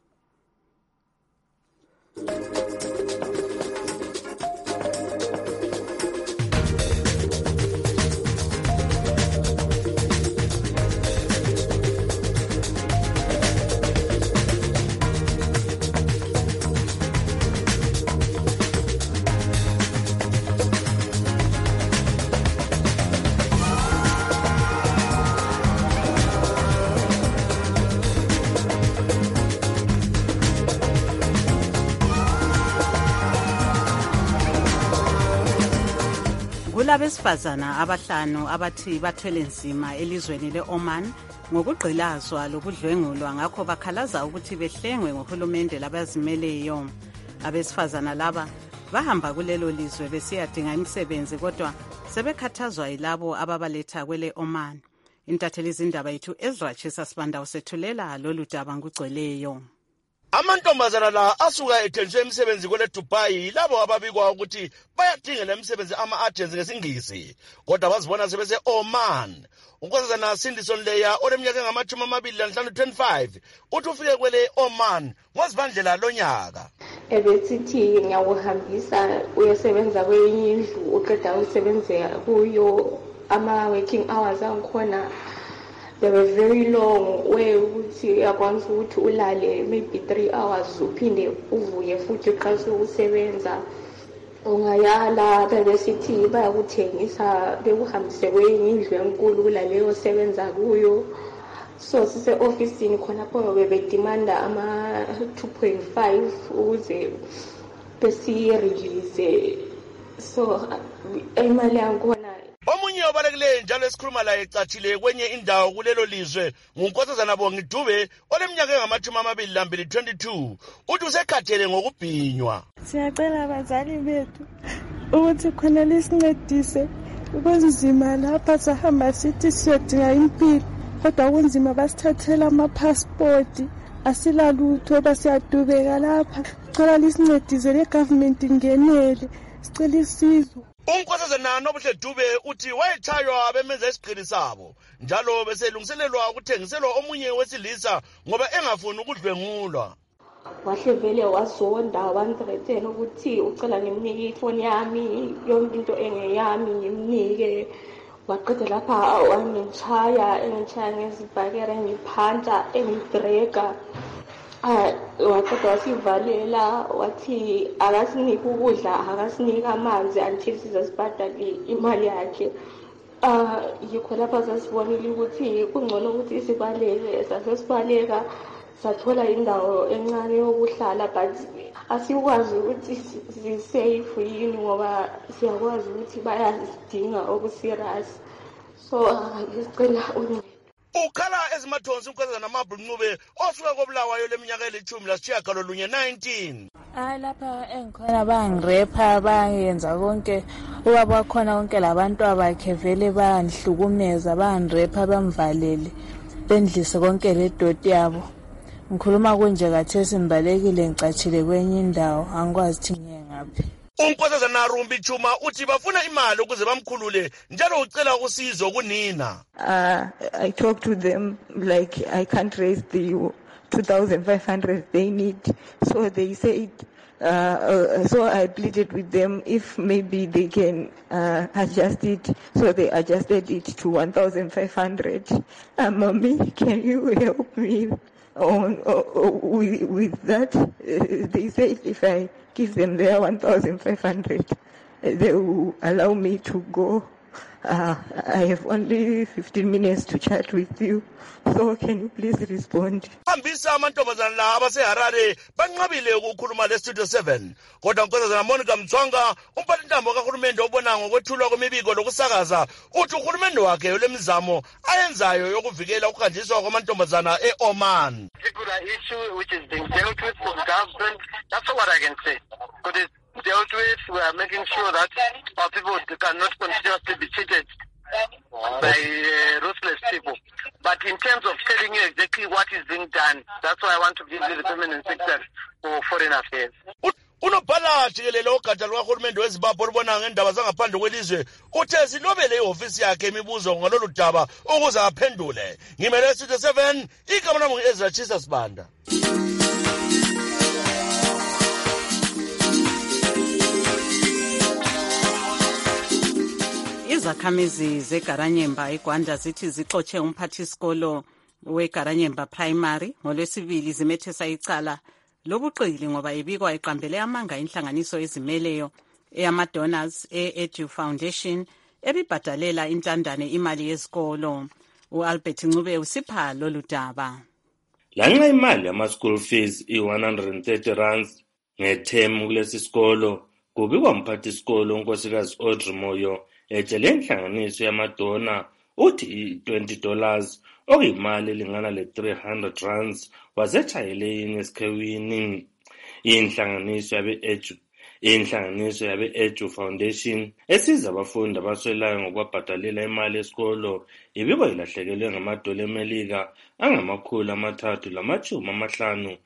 Kulabesifazana abahlanu abathi bathwele nzima elizweni le-Oman ngokugqilazwa lokudlwengulwa ngakho bakhalaza ukuthi behlengwe nguhulumende labazimeleyo. Abesifazana laba bahamba kulelo lizwe besiyadinga imisebenzi kodwa sebekhathazwa yilabo ababaletha kwele Oman. Intatheli izindaba yethu Ezra Chisa Sibanda usethulela lolu daba ngugcweleyo. Amantombazana la asuka ethenjwe imisebenzi kwele Dubai labo ababikwa ukuthi bayadingela imisebenzi ama-agency ngesingisi kodwa bazibona sebese Oman. Unkosazana Sindison Leya oleminyaka engama-25 uthi ufike kwele Oman ngozibandlela lonyaka. Ebesithi ngiyawuhambisa uyesebenza kwenye indlu uqeda usebenze kuyo ama-working hours angikhona. They were very long where ukuthi uyakwanisa ukuthi ulale maybe 3 hours uphinde uvuye futhi uqalise ukusebenza. Ungayala bebesithi bayakuthengisa bekuhambise kwenye indlu enkulu kulaleyo sebenza kuyo. So sise officeini khonapho bebedimanda ama 2.5 ukuze besi-release. So imali yangikhona. Omunye obalekile njalo esikhuluma la ecatshile kwenye indawo kulelo lizwe ngunkosazana Bongidube oleminyaka engama-22 22 uthi usekhathele ngokubhinywa. Siyacela abazali bethu ukuthi khona lisincedise kunzima lapha sahamba sithi siyodinga impilo kodwa kunzima basithathela ama-passport asilalutho basiyadubeka lapha. Sicela lisincedise le government ingenele sicela isizo. uNkosazana Nobuhle Dube uthi wayethaywa bemenza isigqili sabo njalo beselungiselelwa ukuthengiselwa omunye wesilisa ngoba engafuni ukudlwengulwa. Wahle vele wazonda wanthreaten ukuthi ucela ngimnike ifoni yami yonke into engeyami ngimnike. Waqeda lapha wangitshaya ngezibhakere ngiphanta engibreka. Waqeda wasivalela wathi akasinike ukudla akasinika amanzi until sizasibhadala imali yakhe. Yikho lapha sasibonile ukuthi kungcono ukuthi sibaleke. Sasesibaleka sathola indawo encane yokuhlala but asikwazi ukuthi sisafe yini ngoba siyakwazi ukuthi bayasidinga okuserious. So ngisicela ukhala ezimathonsi uNkosazana Mabhulu Ncube osuka koBulawayo leminyaka eli-19. Lapha engikhona bangirepa bayenza konke ubaba wakhona konke labantu abakhe vele bayandihlukumeza bangirepa bamvalele bendlise konke ledoti yabo. Ngikhuluma kunje kathesi ngibalekile ngicatshile kwenye indawo angikwazi ukuthi ngiye ngaphi. uNkosazana Rumbi Chuma uthi bafuna imali ukuze bamkhulule njalo ucela usizo kunina. I talked to them like I can't raise the 2,500 they need, so they said so I pleaded with them if maybe they can adjust it, so they adjusted it to 1,500. Mommy, can you help me with that? They said if I give them their 1,500, they will allow me to go. I have only 15 minutes to chat with you, so can you please respond? Hambisa amantombazana la abaseHarare banqabile ukukhuluma leStudio 7 kodwa uNkosazana Monica Mtswanga umphathintambo kahulumende obona ngokwethulwa kwemibiko lokusakaza uthi uhulumende wakhe ulemizamo ayenzayo yokuvikela ukuhanjiswa kwamantombazana eOman. Particular issue which is being dealt with from government, that's what I can say. But it's dealt with, we are making sure that our people cannot continuously be cheated by ruthless people. But in terms of telling you exactly what is being done, that's why I want to give you the permanent secretary for foreign affairs. Unobhala jikelele ogatsha lukahulumende weZimbabwe olubona ngendaba zangaphandle kwelizwe uthe silobele ihofisi yakhe imibuzo ngalolu daba ukuze aphendule. Ngimele Studio 7 igama lami ngu-Ezra Chisa Sibanda. Izakhamizi zeGaranyemba eGwanda zithi zixotshe umphathisikolo weGaranyemba Primary ngolwesibili zimethesa icala lobuqili ngoba ibikwa iqambele amanga inhlanganiso ezimeleyo eyama-donors e-Edu Foundation ebibhadalela intandane imali yesikolo. U-Albert Ncube usipha lolu daba. Lanxa imali yama-school fees i-130 rands ngethemu kulesi sikolo kubikwa umphathisikolo unkosikazi Audrey Moyo etshele inhlanganiso yamadona uthi $20 okuyimali elingana le-300 rands wazetshayele yini esikhewini. Inhlanganiso yabe-Edu Foundation esiza abafundi abaswelayo ngokubabhadalela imali yesikolo ibikwa ilahlekelwe ngamadola eMelika angama-350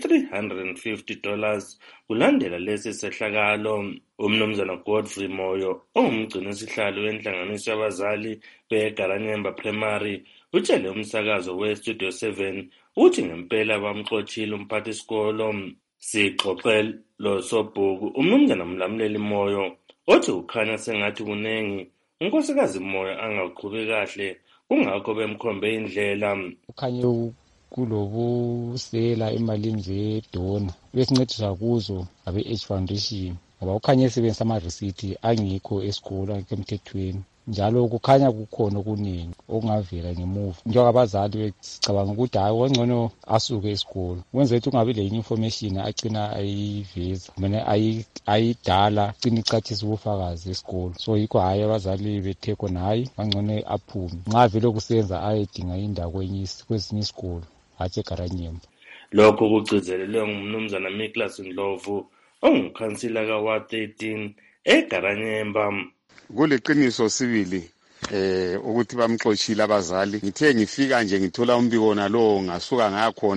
$350 kulandela lesi sehlakalo. Umnumzana Godfrey Moyo ongumgcinisihlalo wenhlanganiso yabazali beGaranyemba Primary utshele umsakazo weStudio 7 uthi ngempela bamxotshile umphathisikolo. Sixoxe lo Sobhuku umnumzana Mlamleli Moyo othi ukhanya sengathi kunengi unkosikazi Moyo angaqhubi kahle kungakho bemkhombe indlela. Ukhanye kulobusela emalini zedona besincediswa kuzo abe-H Foundation ngoba ukhanye esebenzisa ama-receipt angikho esikolo angikho emthethweni njalo kukhanya kukhona okuningi okungavela ngemuva njengoba abazali becabanga ukuthi hayi kungcono asuke esikolo kwenza ukuthi ungabi le information agcina ayiveza mina ayidala agcina icathisa ubufakazi esikolo. So yikho hayi abazali bethe khona hayi kangcono aphume nxa vele kusenza ayedinga indawo kwezinye isikolo hatshi eGaranyemba. Lokho kugcizelelwe ngumnumzana Miklas Ndlovu ongukhansila ka-Ward 13 eGaranyemba. Kuliqiniso sibili ukuthi bamxoshile abazali. Ngithe ngifika nje ngithola umbiko nalowo ngasuka ngakhona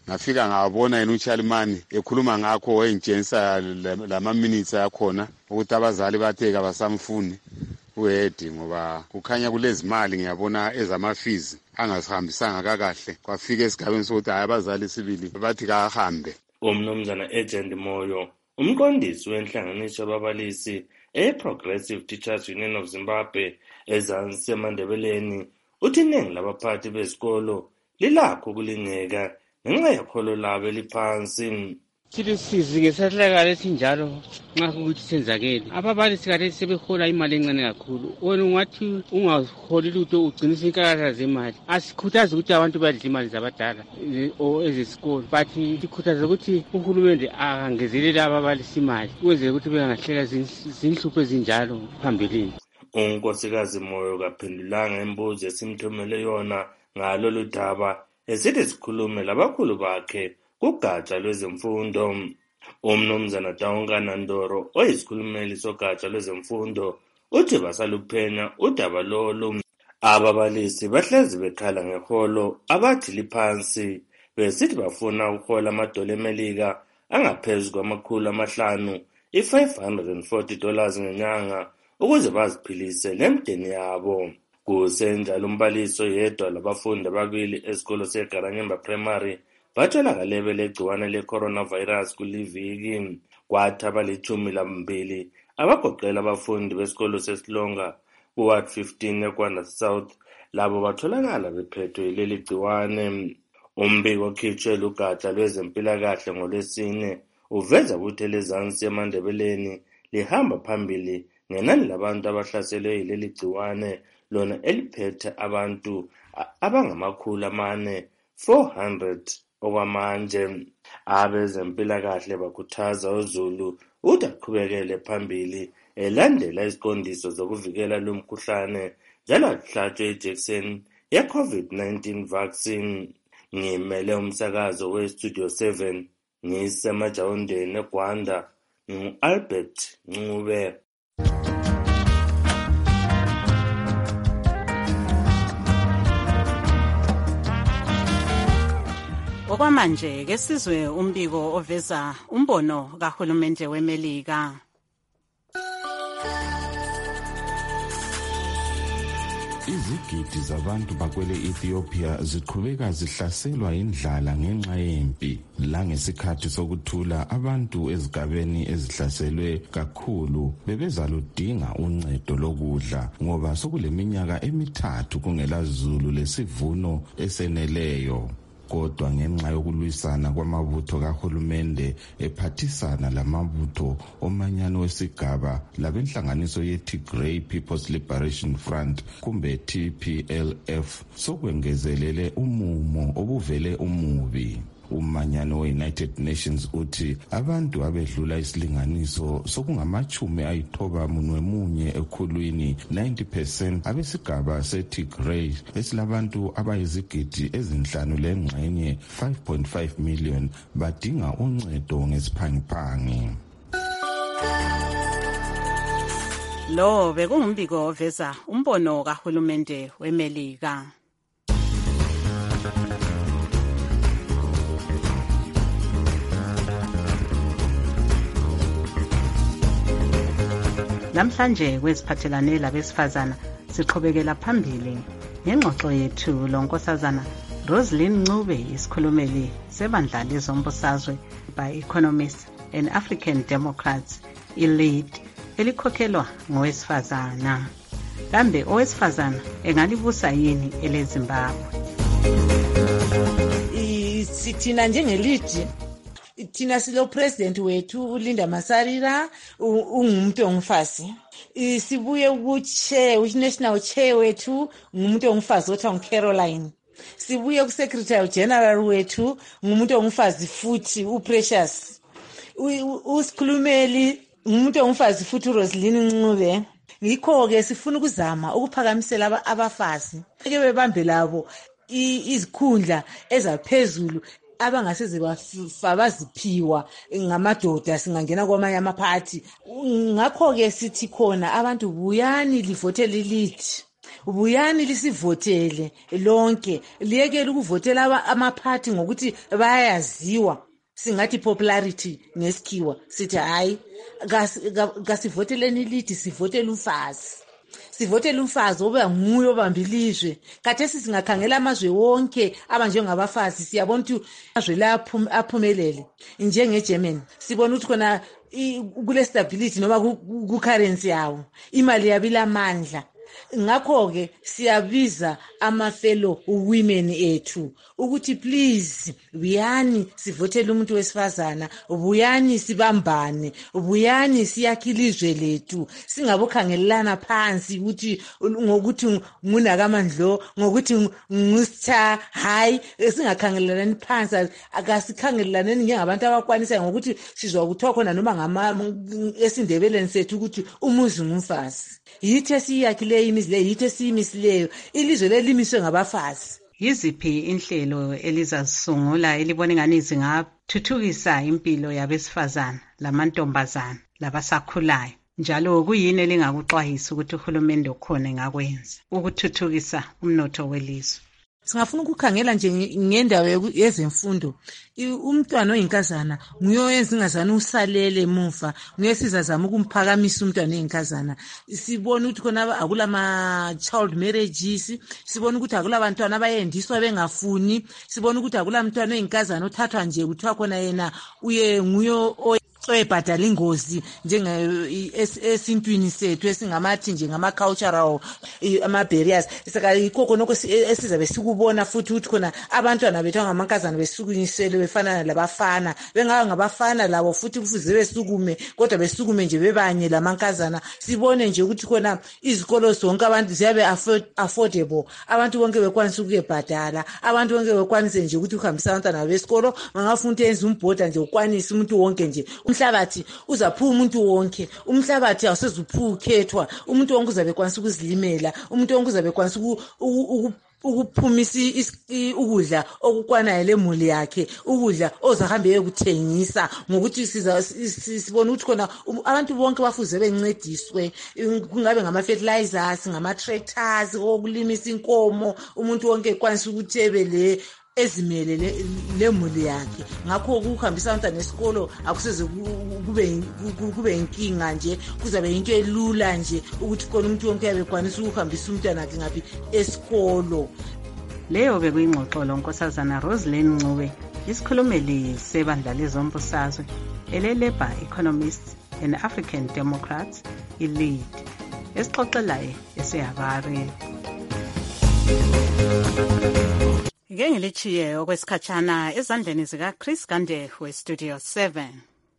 ngafika ngabona yena uCharlimani ekhuluma ngakho wayengitshengisa lama-minutes akhona ukuthi abazali bathe kabasamfuni uHedi ngoba kukhanya kulezimali ngiyabona ezama-fees angasihambisanga kakahle kwafika esigabeni sokuthi hayi abazali sibili bathi kahambe. Umnumzana Agent Moyo, umqondisi wenhlanganiso yababalisi e-Progressive Teachers Union of Zimbabwe ezansi eMandebeleni, uthi iningi labaphathi bezikolo lilakho kulingeka ngenxa yekholo labo eliphansi. Sithi sizike sahlakala esinjalo nxa ukuthi senzakele. Ababalisi kade sebehola imali encane kakhulu. Wena ungathi ungaholi lutho ugcinisa inkalakahla zemali. Asikhuthaze ukuthi abantu badle imali zabadala ezesikolo. But sikhuthaze ukuthi uhulumende angezelele ababalisi imali ukwenzela ukuthi bengahlela zinhlupho ezinjalo phambilini. Unkosikazi Moyo kaphendulanga imbuzo esimthumele yona ngalolu daba esithi sikhulume labakhulu bakhe kugatsha lwezemfundo. Umnumzana Taungana Ndoro oyisikhulumeli sogatsha lwezemfundo uthi basaluphenya udaba lolu. Ababalisi bahlezi bekhala ngeholo abathi liphansi besithi bafuna ukuhola amadola emelika angaphezu kwama500 $540 ngenyanga ukuze baziphilise lemndeni yabo. Kusenjalo umbaliso yedwa labafundi ababili esikolo seGaranyemba Primary batholakale belegciwane le-coronavirus kuliviki. Kwathi abali-12 abagoqela abafundi besikolo seSilonga kuWard 15 eKwanda South labo batholakala bephethwe yileli gciwane. Umbiko okhitshwe lugatsha lwezempilakahle ngoLwesine uveza ukuthi elezansi eMandebeleni lihamba phambili ngenani labantu abahlaselwe yileli gciwane lona eliphethe abantu abangama400 okwamanje. Abezempilakahle bakhuthaza uZulu ukuthi aqhubekele phambili elandela iziqondiso zokuvikela lo mkhuhlane njalo ahlatshwe ijekiseni ye-COVID-19 vaccine. Ngimele umsakazo we-Studio 7 ngisemajawundeni eGwanda ngu-Albert Ncube. Okwamanje ke sizwe umbiko oveza umbono kahulumende weMelika. Izigidi zabantu bakwele Ethiopia ziqhubeka zihlaselwa indlala ngenxa yempi. La ngesikhathi sokuthula abantu ezigabeni ezihlaselwe kakhulu bebezaludinga uncedo lokudla ngoba sokuleminyaka emithathu kungela zulu lesivuno eseneleyo. Kodwa ngenxa yokulwisana kwamabutho kahulumende ephathisana lamabutho omanyano wesigaba labenhlanganiso ye-Tigray People's Liberation Front kumbe TPLF sokwengezelele umumo obuvele umubi. Umanyano we-United Nations uthi abantu abedlula isilinganiso sokungama91 ekhulwini 90% abesigaba seTigray esilabantu abayizigidi ezinhlanu lengxenye 5.5 million badinga uncedo ngesiphangiphangi. Lo bekungumbiko oveza umbono kahulumende weMelika. Namhlanje kwesiphathelane labesifazana siqhubekela phambili ngengxoxo yethu lonkosazana Roslyn Ncube isikhulumeli sebandla lezombusazwe by Economists and African Democrats iLEAD elikhokhelwa ngowesifazana. Kambe owesifazana engalibusa yini eleZimbabwe? Sithina njengeleAD thina silo president wethu uLinda Masarira ungumuntu ongumfazi. Sibuye national chair wethu ngumuntu ongumfazi othiwa nguCaroline. Sibuye ku-secretary general wethu ngumuntu ongumfazi futhi uPrecious. Usikhulumeli ngumuntu ongumfazi futhi uRoslyn Ncube. Ngikho-ke sifuna ukuzama ukuphakamisela abafazi eke bebambe labo izikhundla ezaphezulu abangaseze baziphiwa ngamadoda singangena kwamanye amaphathi. Ngakho-ke sithi khona abantu buyani livotele iLEAD buyani lisivotele lonke, liyekele ukuvotela amaphathi ngokuthi bayaziwa, singathi popularity ngesikhiwa, sithi hayi kasivoteleni lithi sivotele umfazi. Sivotele umfazi oba nguye obamba ilizwe. Khathesi singakhangela amazwe wonke abanjengabafazi, siyabona ukuthi amazwe la aphumelele njengeGermany. Sibona ukuthi khona kule stability noma ku currency yawo, imali yabila amandla. Ngakho-ke siyabiza ama-fellow women ethu ukuthi please buyani sivotele umuntu wesifazana, buyani sibambane, buyani siyakhe ilizwe lethu, singabokhangelelana phansi ukuthi ngokuthi ngunakamandlo, ngokuthi ngusitha, hayi singakhangelelani phansi, akasikhangelelani njengabantu abakwanisayo ngokuthi sizwa kuthiwa khona noma esindebeleni sethu ukuthi umuzi ngumfazi. Yithi esiyakhileyo imizi leyo, yithi esiyimisileyo, ilizwe lelimiswe ngabafazi. Yiziphi inhlelo elizasungula elibona ngani zingathuthukisa impilo yabesifazana lamantombazana labasakhulayo, njalo kuyini elingakuxwayisa ukuthi uhulumende okhona engakwenza ukuthuthukisa umnotho welizwe? Singafuna ukukhangela nje ngendawo yezemfundo. Umntwana oyinkazana nguye oyenza ingazana usalele emuva, nguye sizazama ukumphakamisa umntwana oyinkazana. Sibona ukuthi khona akulama child marriages, sibona ukuthi akulabantwana abayendiswa bengafuni, sibona ukuthi akulamntwana oyinkazana othathwa nje kuthiwa khona yena nguye oyebhadala ingozi esintwini sethu esingamathi nje ngama-cultural ama-barriers. Yikho khonokho esizabe sikubona futhi ukuthi khona abantwana bethu angamankazana besukunyiselwe befana labafana, bengaka ngabafana labo futhi kufuze besukume, kodwa besukume nje bebanye lamankazana. Sibone nje ukuthi khona izikolo zonke abantu ziyabe affordable, abantu bonke bekwanisa ukuyebhadala, abantu bonke bekwanise nje ukuthi ukuhambisa abantwana besikolo, bangafuna ukuthi yenze umbhoda nje ukwanisa umuntu wonke nje. Umhlabathi uzaphuka umuntu wonke, umhlabathi awusezuphuka ukhethwa, umuntu wonke uzabe kwanisa ukuzilimela, umuntu wonke uzabe kwanisa ukuphumisa ukudla okukwanayo lemuli yakhe, ukudla ozahambe yokuthengisa, ngokuthi sibona ukuthi khona abantu bonke bafuze bencediswe, kungabe ngama-fertilizers, ngama-tractors okulimisa inkomo, umuntu wonke ekwanisa ukuthi ebe ezimele lemuli yakhe. Ngakho ukuhambisa abantwana esikolo akuseze kube inkinga nje, kuzabe into elula nje ukuthi khona umuntu wonke yabekwanisa ukuhambisa umntwana wakhe ngaphi esikolo. Leyo bekuyingxoxo lonkosazana Roselyn Ncube, isikhulumeli sebandla lezombusazwe ele-Labour Economists and African Democrats, i-LEAD, esixoxelayo eseHarare. Ngeke ngilichiye okwesikhatshana ezandleni zikaChris Gande weStudio 7.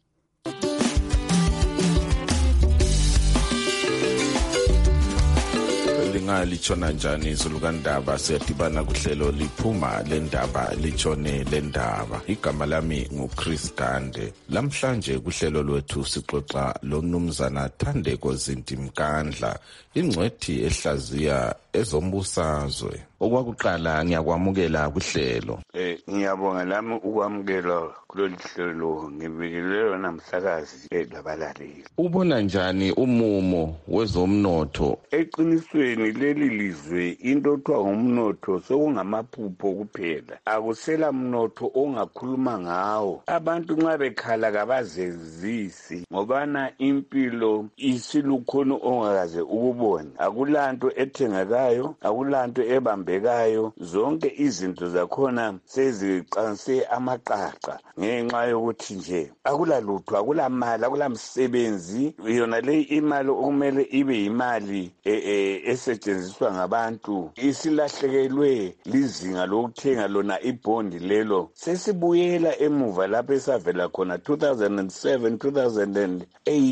Litshona njani izulu kandaba? Siyadibana kuhlelo liphuma lendaba litshone lendaba. Igama lami nguChris Gande. Lamhlanje kuhlelo lwethu sixoxa loMnumzana Thandeko Zintimkandla, ingcwethi ehlaziya ezombusazwe. Okwakuqala ngiyakwamukela kuhlelo. Ngiyabonga lami ukwamukelwa kulolu hlelo, ngibikelelwe namhlakazi labalaleli. Ubona njani umumo wezomnotho? Eqinisweni leli lizwe into othiwa ngumnotho sokungamaphupho kuphela, akusela mnotho ongakhuluma ngawo. Abantu nxa bekhala kabazezisi ngobana impilo isilukhono ongakaze ukubona, akulanto ethengekayo, akulanto ebambekayo, zonke izinto zakhona seziqanse amaqaqa ngenxa yokuthi nje akulalutho, akulamali, akulamsebenzi. Yona le imali okumele ibe yimali esetshenziswa ngabantu isilahlekelwe lizinga lokuthenga lona ibhondi lelo. Sesibuyela emuva lapho esavela khona 2007 2008.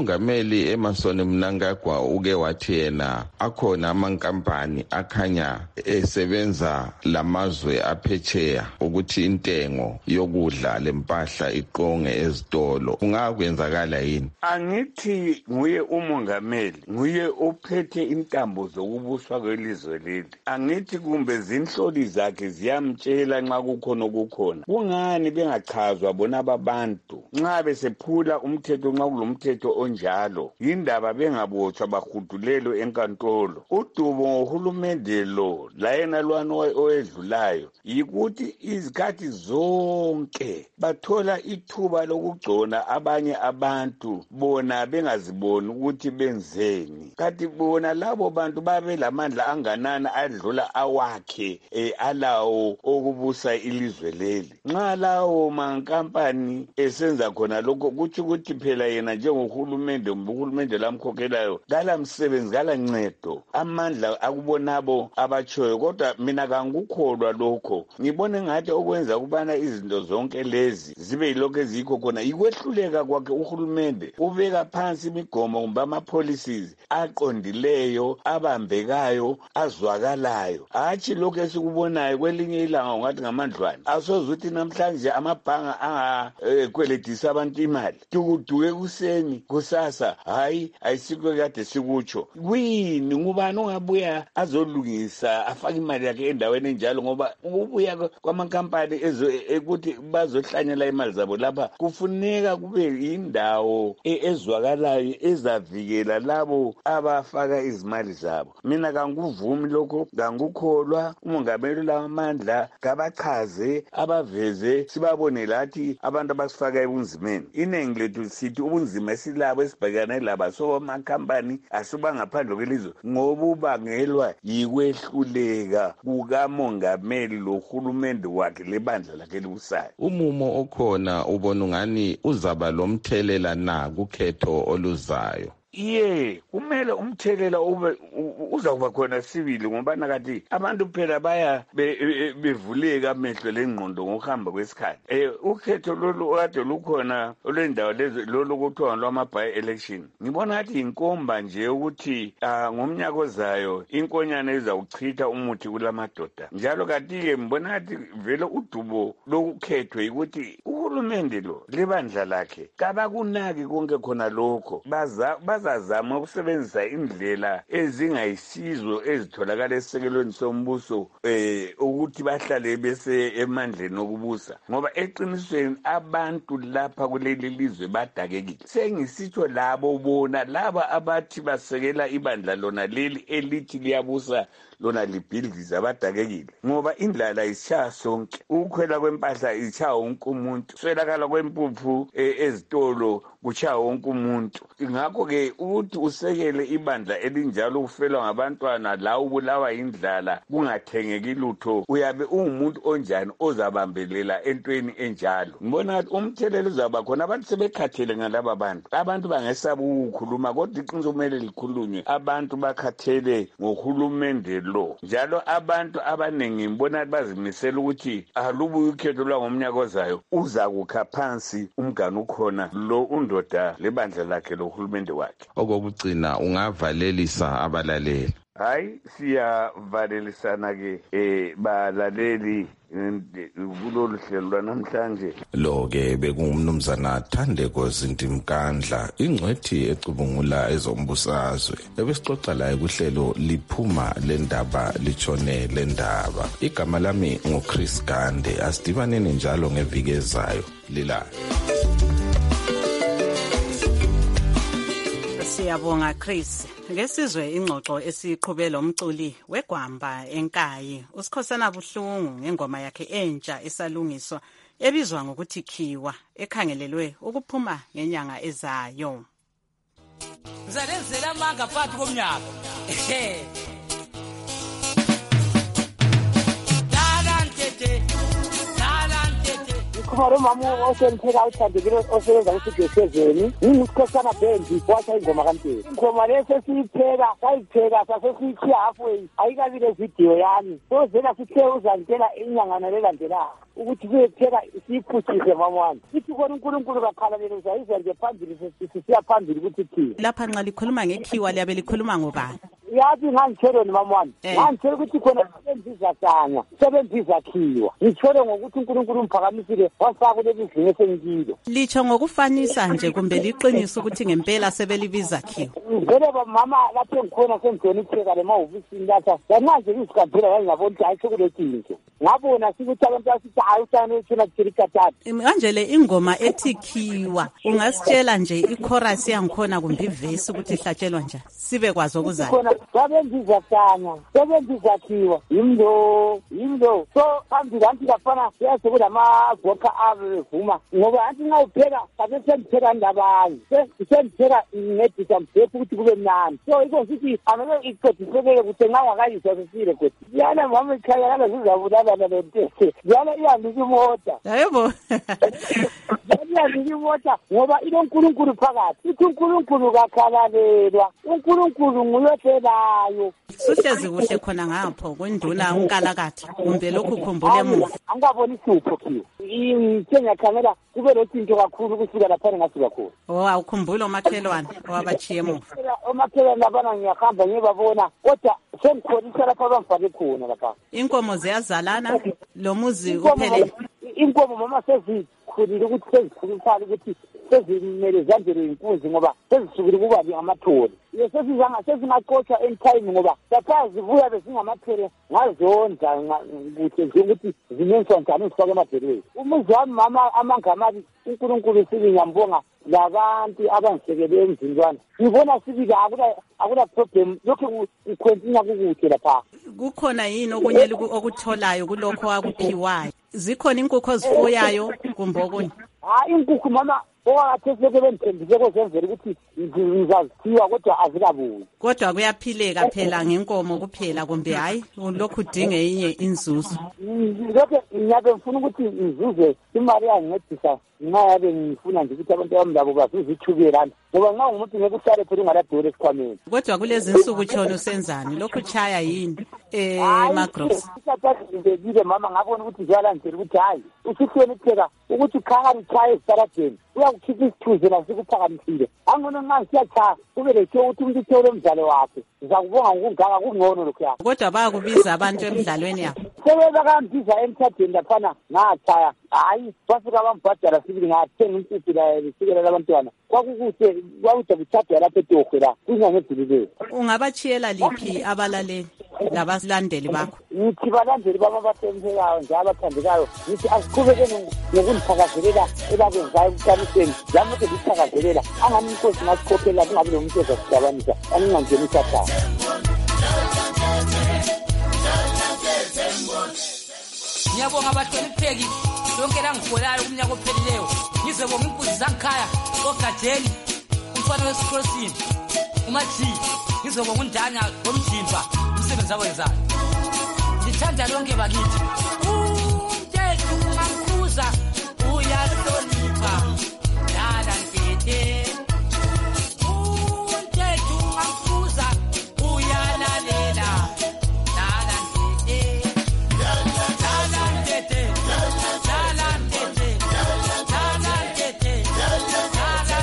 Umongameli Emmerson Mnangagwa uke wathi yena akhona amankampani akhanya esebenza lamazwe aphetsheya ukuthi intengo yokudla lempahla iqonge ezitolo kungakwenzakala yini? Angithi nguye umongameli, nguye ophethe intambo zokubuswa kwelizwe leli. Angithi kumbe zinhloli zakhe ziyamtshela nxa kukhona okukhona. Kungani bengachazwa bona ababantu nxa besephula umthetho nxa kulomthetho onjalo? Yindaba bengabotshwa bahudulelwe enkantolo. Udubo ngohulumende lo layena lwana owedlulayo yikuthi izikhathi zonke bathola ithuba lokugcona abanye abantu bona bengaziboni ukuthi benzeni. Kanti bona labo bantu babe lamandla anganana adlula awakhe alawo okubusa ilizwe leli. Nxa lawo mankampani esenza khona lokho kuthi ukuthi phela yena njengohulumende uhulumende lamkhokhelayo kala msebenzi kala ncedo amandla akubonabo abachoyo. Kodwa mina kangikholwa lokho. Ngibone ngathi okwenza kubana izinto zonke lezi zibe yilokho ezikho khona ikwehluleka kwakhe uhulumende ubeka phansi imigomo kumbe ama-policies aqondileyo abambekayo azwakalayo. Hatshi lokho esikubonayo kwelinye ilanga ungathi ngamandlwane. Asozuthi namhlanje amabhanga angakweletisa abantu imali tukuduke kuseni kusasa hayi ayisikho kade sikutsho. Kwini ngubani ongabuya azolungisa afake imali yakhe endaweni enjalo ngoba ukubuya kwamankampani ukuthi bazohlanyela imali zabo lapha kufuneka kube indawo ezwakalayo ezavikela labo abafaka izimali zabo. Mina kanguvumi lokho, kangukholwa. Umongameli lamandla kabachaze abaveze sibabone lathi abantu abasifaka ebunzimeni. Inengi lethu sithi ubunzima esilabo esibhekane laba somakhampani asuba ngaphandle kwelizwe ngobubangelwa yikwehluleka kukamongameli lohulumende wakhe lebandla lakhe libusayo. Umumo okhona ubona ungani uzaba lomthelela na kukhetho oluzayo? Kumele umthelela uzakuba khona sibili ngoba nakathi abantu phela baya bevuleka amehlo lengqondo ngokuhamba kwesikhathi. Ukhetho lolu kade lukhona olwendawo lezi lolu kuthiwa lwama-by election ngibona ngathi inkomba nje ukuthi ngomnyaka ozayo inkonyane izawuchitha umuthi kulamadoda. Njalo kanti-ke ngibona ngathi vele udubo lokukhethwe yikuthi uhulumende lo lebandla lakhe kabakunaki konke khona lokho bazazama ukusebenzisa indlela ezingayisizo ezitholakala esisekelweni sombuso ukuthi bahlale bese emandleni okubusa ngoba eqinisweni abantu lapha kuleli lizwe badakekile. Sengisitsho labo bona laba abathi basekela ibandla lona leli elithi liyabusa lona libhildiza abadakekile ngoba indlala isha sonke, ukukhwela kwempahla isha wonke umuntu, swelakala kwempuphu ezitolo kucha wonke umuntu. Ngakho ke ukuthi usekele ibandla elinjalo ufelwa ngabantwana la ubulawa indlala kungathengeki lutho, uyabe ungumuntu onjani ozabambelela entweni enjalo? Ngibona ukuthi umthelelo uzaba khona. Abantu sebekhathele ngalaba bantu. Abantu bangesaba ukukhuluma kodwa iqiniso kumele likhulunywe. Abantu bakhathele ngohulumende lo njalo abantu abaningi ngibona bazimisela ukuthi alubuye ukhetho lwangomnyaka ozayo uza kukha phansi umganu khona lo undoda lebandla lakhe lohulumende wakhe. Okokugcina ungavalelisa abalaleli? Hayi, siyavalelisana ke balaleli kulolu hlelo lwanamhlanje. Lo-ke bekungumnumzana Thandeko Zintimkandla, ingcwethi ecubungula ezombusazwe. Ebesixoxa laye kuhlelo liphuma lendaba litshone lendaba. Igama lami nguChris Gande. Asidibaneni njalo ngeviki ezayo. Lilayo. Siyabonga Chris. Ngesizwe ingxoxo esiqhubela umculi weGwamba eNkayi uSikhosana Buhlungu ngengoma yakhe entsha esalungiswa ebizwa ngokuthi Khiwa ekhangelelwe ukuphuma ngenyanga ezayo. Ngizalenzela amanga phakathi komnyaka. Khumaro mama osentheka uthandekile osebenza kuStudio 7 ngikuSikhosana Band washa ingoma kaNteni. Ingoma leso siyipheka sayipheka sasesithi halfway ayikabi le video yami. Sozela sithe uzantela inyanga lelandelayo ukuthi siyepheka siphuthise mama wami. Sithi kona uNkulunkulu bakhalalele uzayizwa nje phambili sisiya phambili ukuthi thi. Lapha nxa likhuluma ngekhiwa liyabe likhuluma ngobani? yathi ngangitshelo mama wami ngangitshela ukuthi khona sebenzizasanya sebenzizakhiwa ngitshele ngokuthi uNkulunkulu umphakamisile wafaka kuleli zinga esengikilo. Litsho ngokufanisa nje kumbe liqiniso ukuthi ngempela sebelibizakhiwa? Vele mama lapho ngikhona sengizona ukupheka le mahofisini lapha yamanje ngizikhaphela ngiyabona ukuthi hayi sekuletinto ngabona sikuthi abantu basithi hayi usana uthina kuthirikatata. Manje le ingoma ethi khiwa ungasitshela nje ichorus yangikhona kumbe ivesi ukuthi ihlatshelwa njani sibe kwazi ukuzala. Khona sebenzizasanya sebenzizakhiwa yimlo so phambili anti kafana yazi kulama-voka avuma ngoba anti nxa upheka kabe sendipheka ndabanye sendipheka ngedisa mdephu ukuthi kube mnandi so iko sithi angeke iqediseke kuthi nxa ungakayizwa sesile kwethu yana mama ikhayakala zizabulalana lentese yana iyandika imota yebo iyandika imota ngoba ilonkulunkulu phakathi ithi unkulunkulu kakhalalelwa unkulunkulu nguyohlelayo. Suhlezi kuhle khona ngapho kwenduna unkalakatha kumbe lokhu ukhumbule emuva? Angaboni isipho khiyo ngiyakhamela kube lothinto kakhulu kusuka lapha ngasuka khona. Awukhumbula umakhelwane owabachiye emuva? Omakhelwane labana ngiyahamba ngiyebabona kodwa sengikholisa lapha abangifake khona lapha. Inkomo ziyazalana lo muzi uphele? Inkomo mama sezikhulile ukuthi sezikhuluphana ukuthi sezimele zandele inkunzi ngoba sezisukile kuba amathole. Sezingaqothwa anytime ngoba lapha zivuya bezingamathole ngazondla kuhle njengokuthi zinyenswa njani uzifake emabhelweni. Umuzi wami mama amangamali uNkulunkulu sibi ngiyambonga labantu abangisekele emzini wami. Ngibona sibi akula problem lokho ukhwenzinya kukuhle lapha. Kukhona yini okunye okutholayo kulokho akuphiwayo? Zikhona inkukhu ozifuyayo kumbe okunye? Inkukhu mama okwatheseke bendithembise kozenzela ukuthi ngizazithiwa kodwa azikabuyi. Kodwa kuyaphileka phela ngenkomo kuphela kumbe hayi lokhu udinge inye inzuzo? Lokho ngiyabe ngifuna ukuthi ngizuze imali yangincedisa nxa yabe ngifuna nje ukuthi abantu bami labo bazuze ithubela ngoba nxa ngumuntu ngeke uhlale phela ungaladoli esikhwameni. Kodwa kulezi insuku tshona usenzani lokhu chaya yini Magros? Ngibekile mama ngabona ukuthi ngiyalandela ukuthi hayi usuhlweni kuphela ukuthi ukhangani chaya esitaradeni uyakukhipha isithuze nasikuphakamisile angcono nxa ngisiyacha kube letho ukuthi umuntu uthole umdlalo wakhe ngizakubonga ngokungaka kungcono lokhu yakho. Kodwa bayakubiza abantu emidlalweni yabo? Sebebakambiza emthadweni laphana ngachaya hayi basuka bambhadala sibili ngathenga insiphi la lisikela labantwana kwakukuhle kuthathwa lapha etohwe la kungangedlulile. Ungabachiyela liphi abalaleli labalandeli bakho? Ngithi balandeli baba bathembekayo njalo abathandekayo ngithi asiqhubeke nokundithakazelela ebakwenzayo kuqaliseni njalo ke ngithakazelela angani inkosi ngasikhokhela kungabi nomuntu ozasidabanisa angingangenisa khona. Ngiyabonga abahlonipheki lonke langiholayo kumnyaka ophelileyo ngizobonga imbuzi zangikhaya ogadeni umfana wesikrosini umathi ngizobonga undanya womjimba umsebenzi awenzayo ngithanda lonke bakithi umthetho ungakhuza uyahlonipha dala ntete umthetho ungakhuza uyalalela dala ntete dala ntete dala ntete dala ntete dala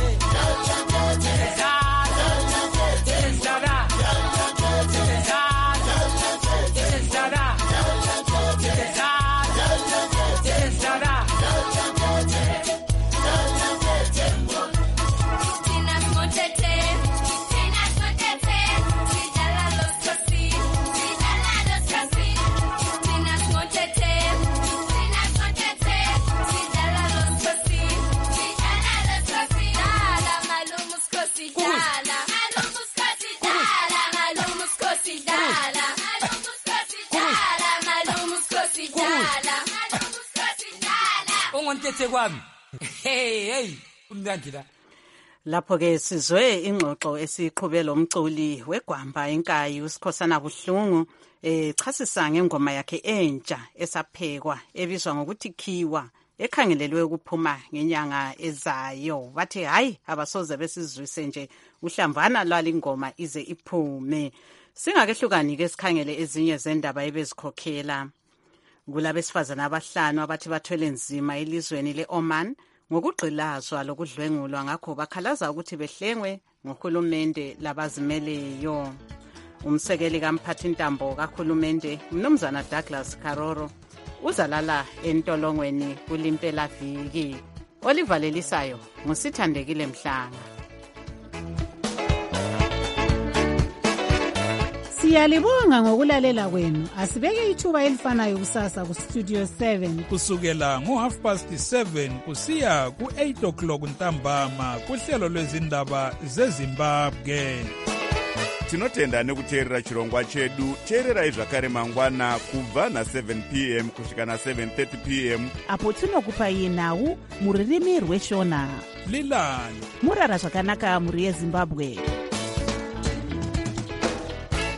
ungontethe kwami hey umndandila. Lapho-ke sizwe ingxoxo esiqhube lo mculi wegwamba inkayi uSikhosana Buhlungu chasisa ngengoma yakhe entsha esaphekwa ebizwa ngokuthi khiwa ekhangelelwe ukuphuma ngenyanga ezayo. Bathi hayi abasoze besizwise nje uhlambana lwali ngoma ize iphume. Singakehlukani-ke sikhangele ezinye zendaba ebezikhokhela. Kulabesifazana abahlanu abathi bathwele nzima elizweni le-Oman ngokugqilazwa lokudlwengulwa ngakho bakhalaza ukuthi behlengwe ngohulumende labazimeleyo. Umsekeli kamphathintambo kahulumende Mnumzana Douglas Karoro uzalala entolongweni kulimpelaviki. Olivalelisayo ngusithandekile Mhlanga. Siyalibonga ngokulalela kwenu. Asibeke ithuba elifanayo kusasa ku Studio 7 kusukela ngo7:30 kusiya ku8 ntambama kuhlelo lwezindaba zeZimbabwe. Tinotenda nekuteerera chirongwa chedu. Teererai zvakare mangwana kubva na7 p.m. kusvika na7:30 p.m. apo tinokupai nhau muririmi rweshona. Lilani murara zvakanaka muri yeZimbabwe.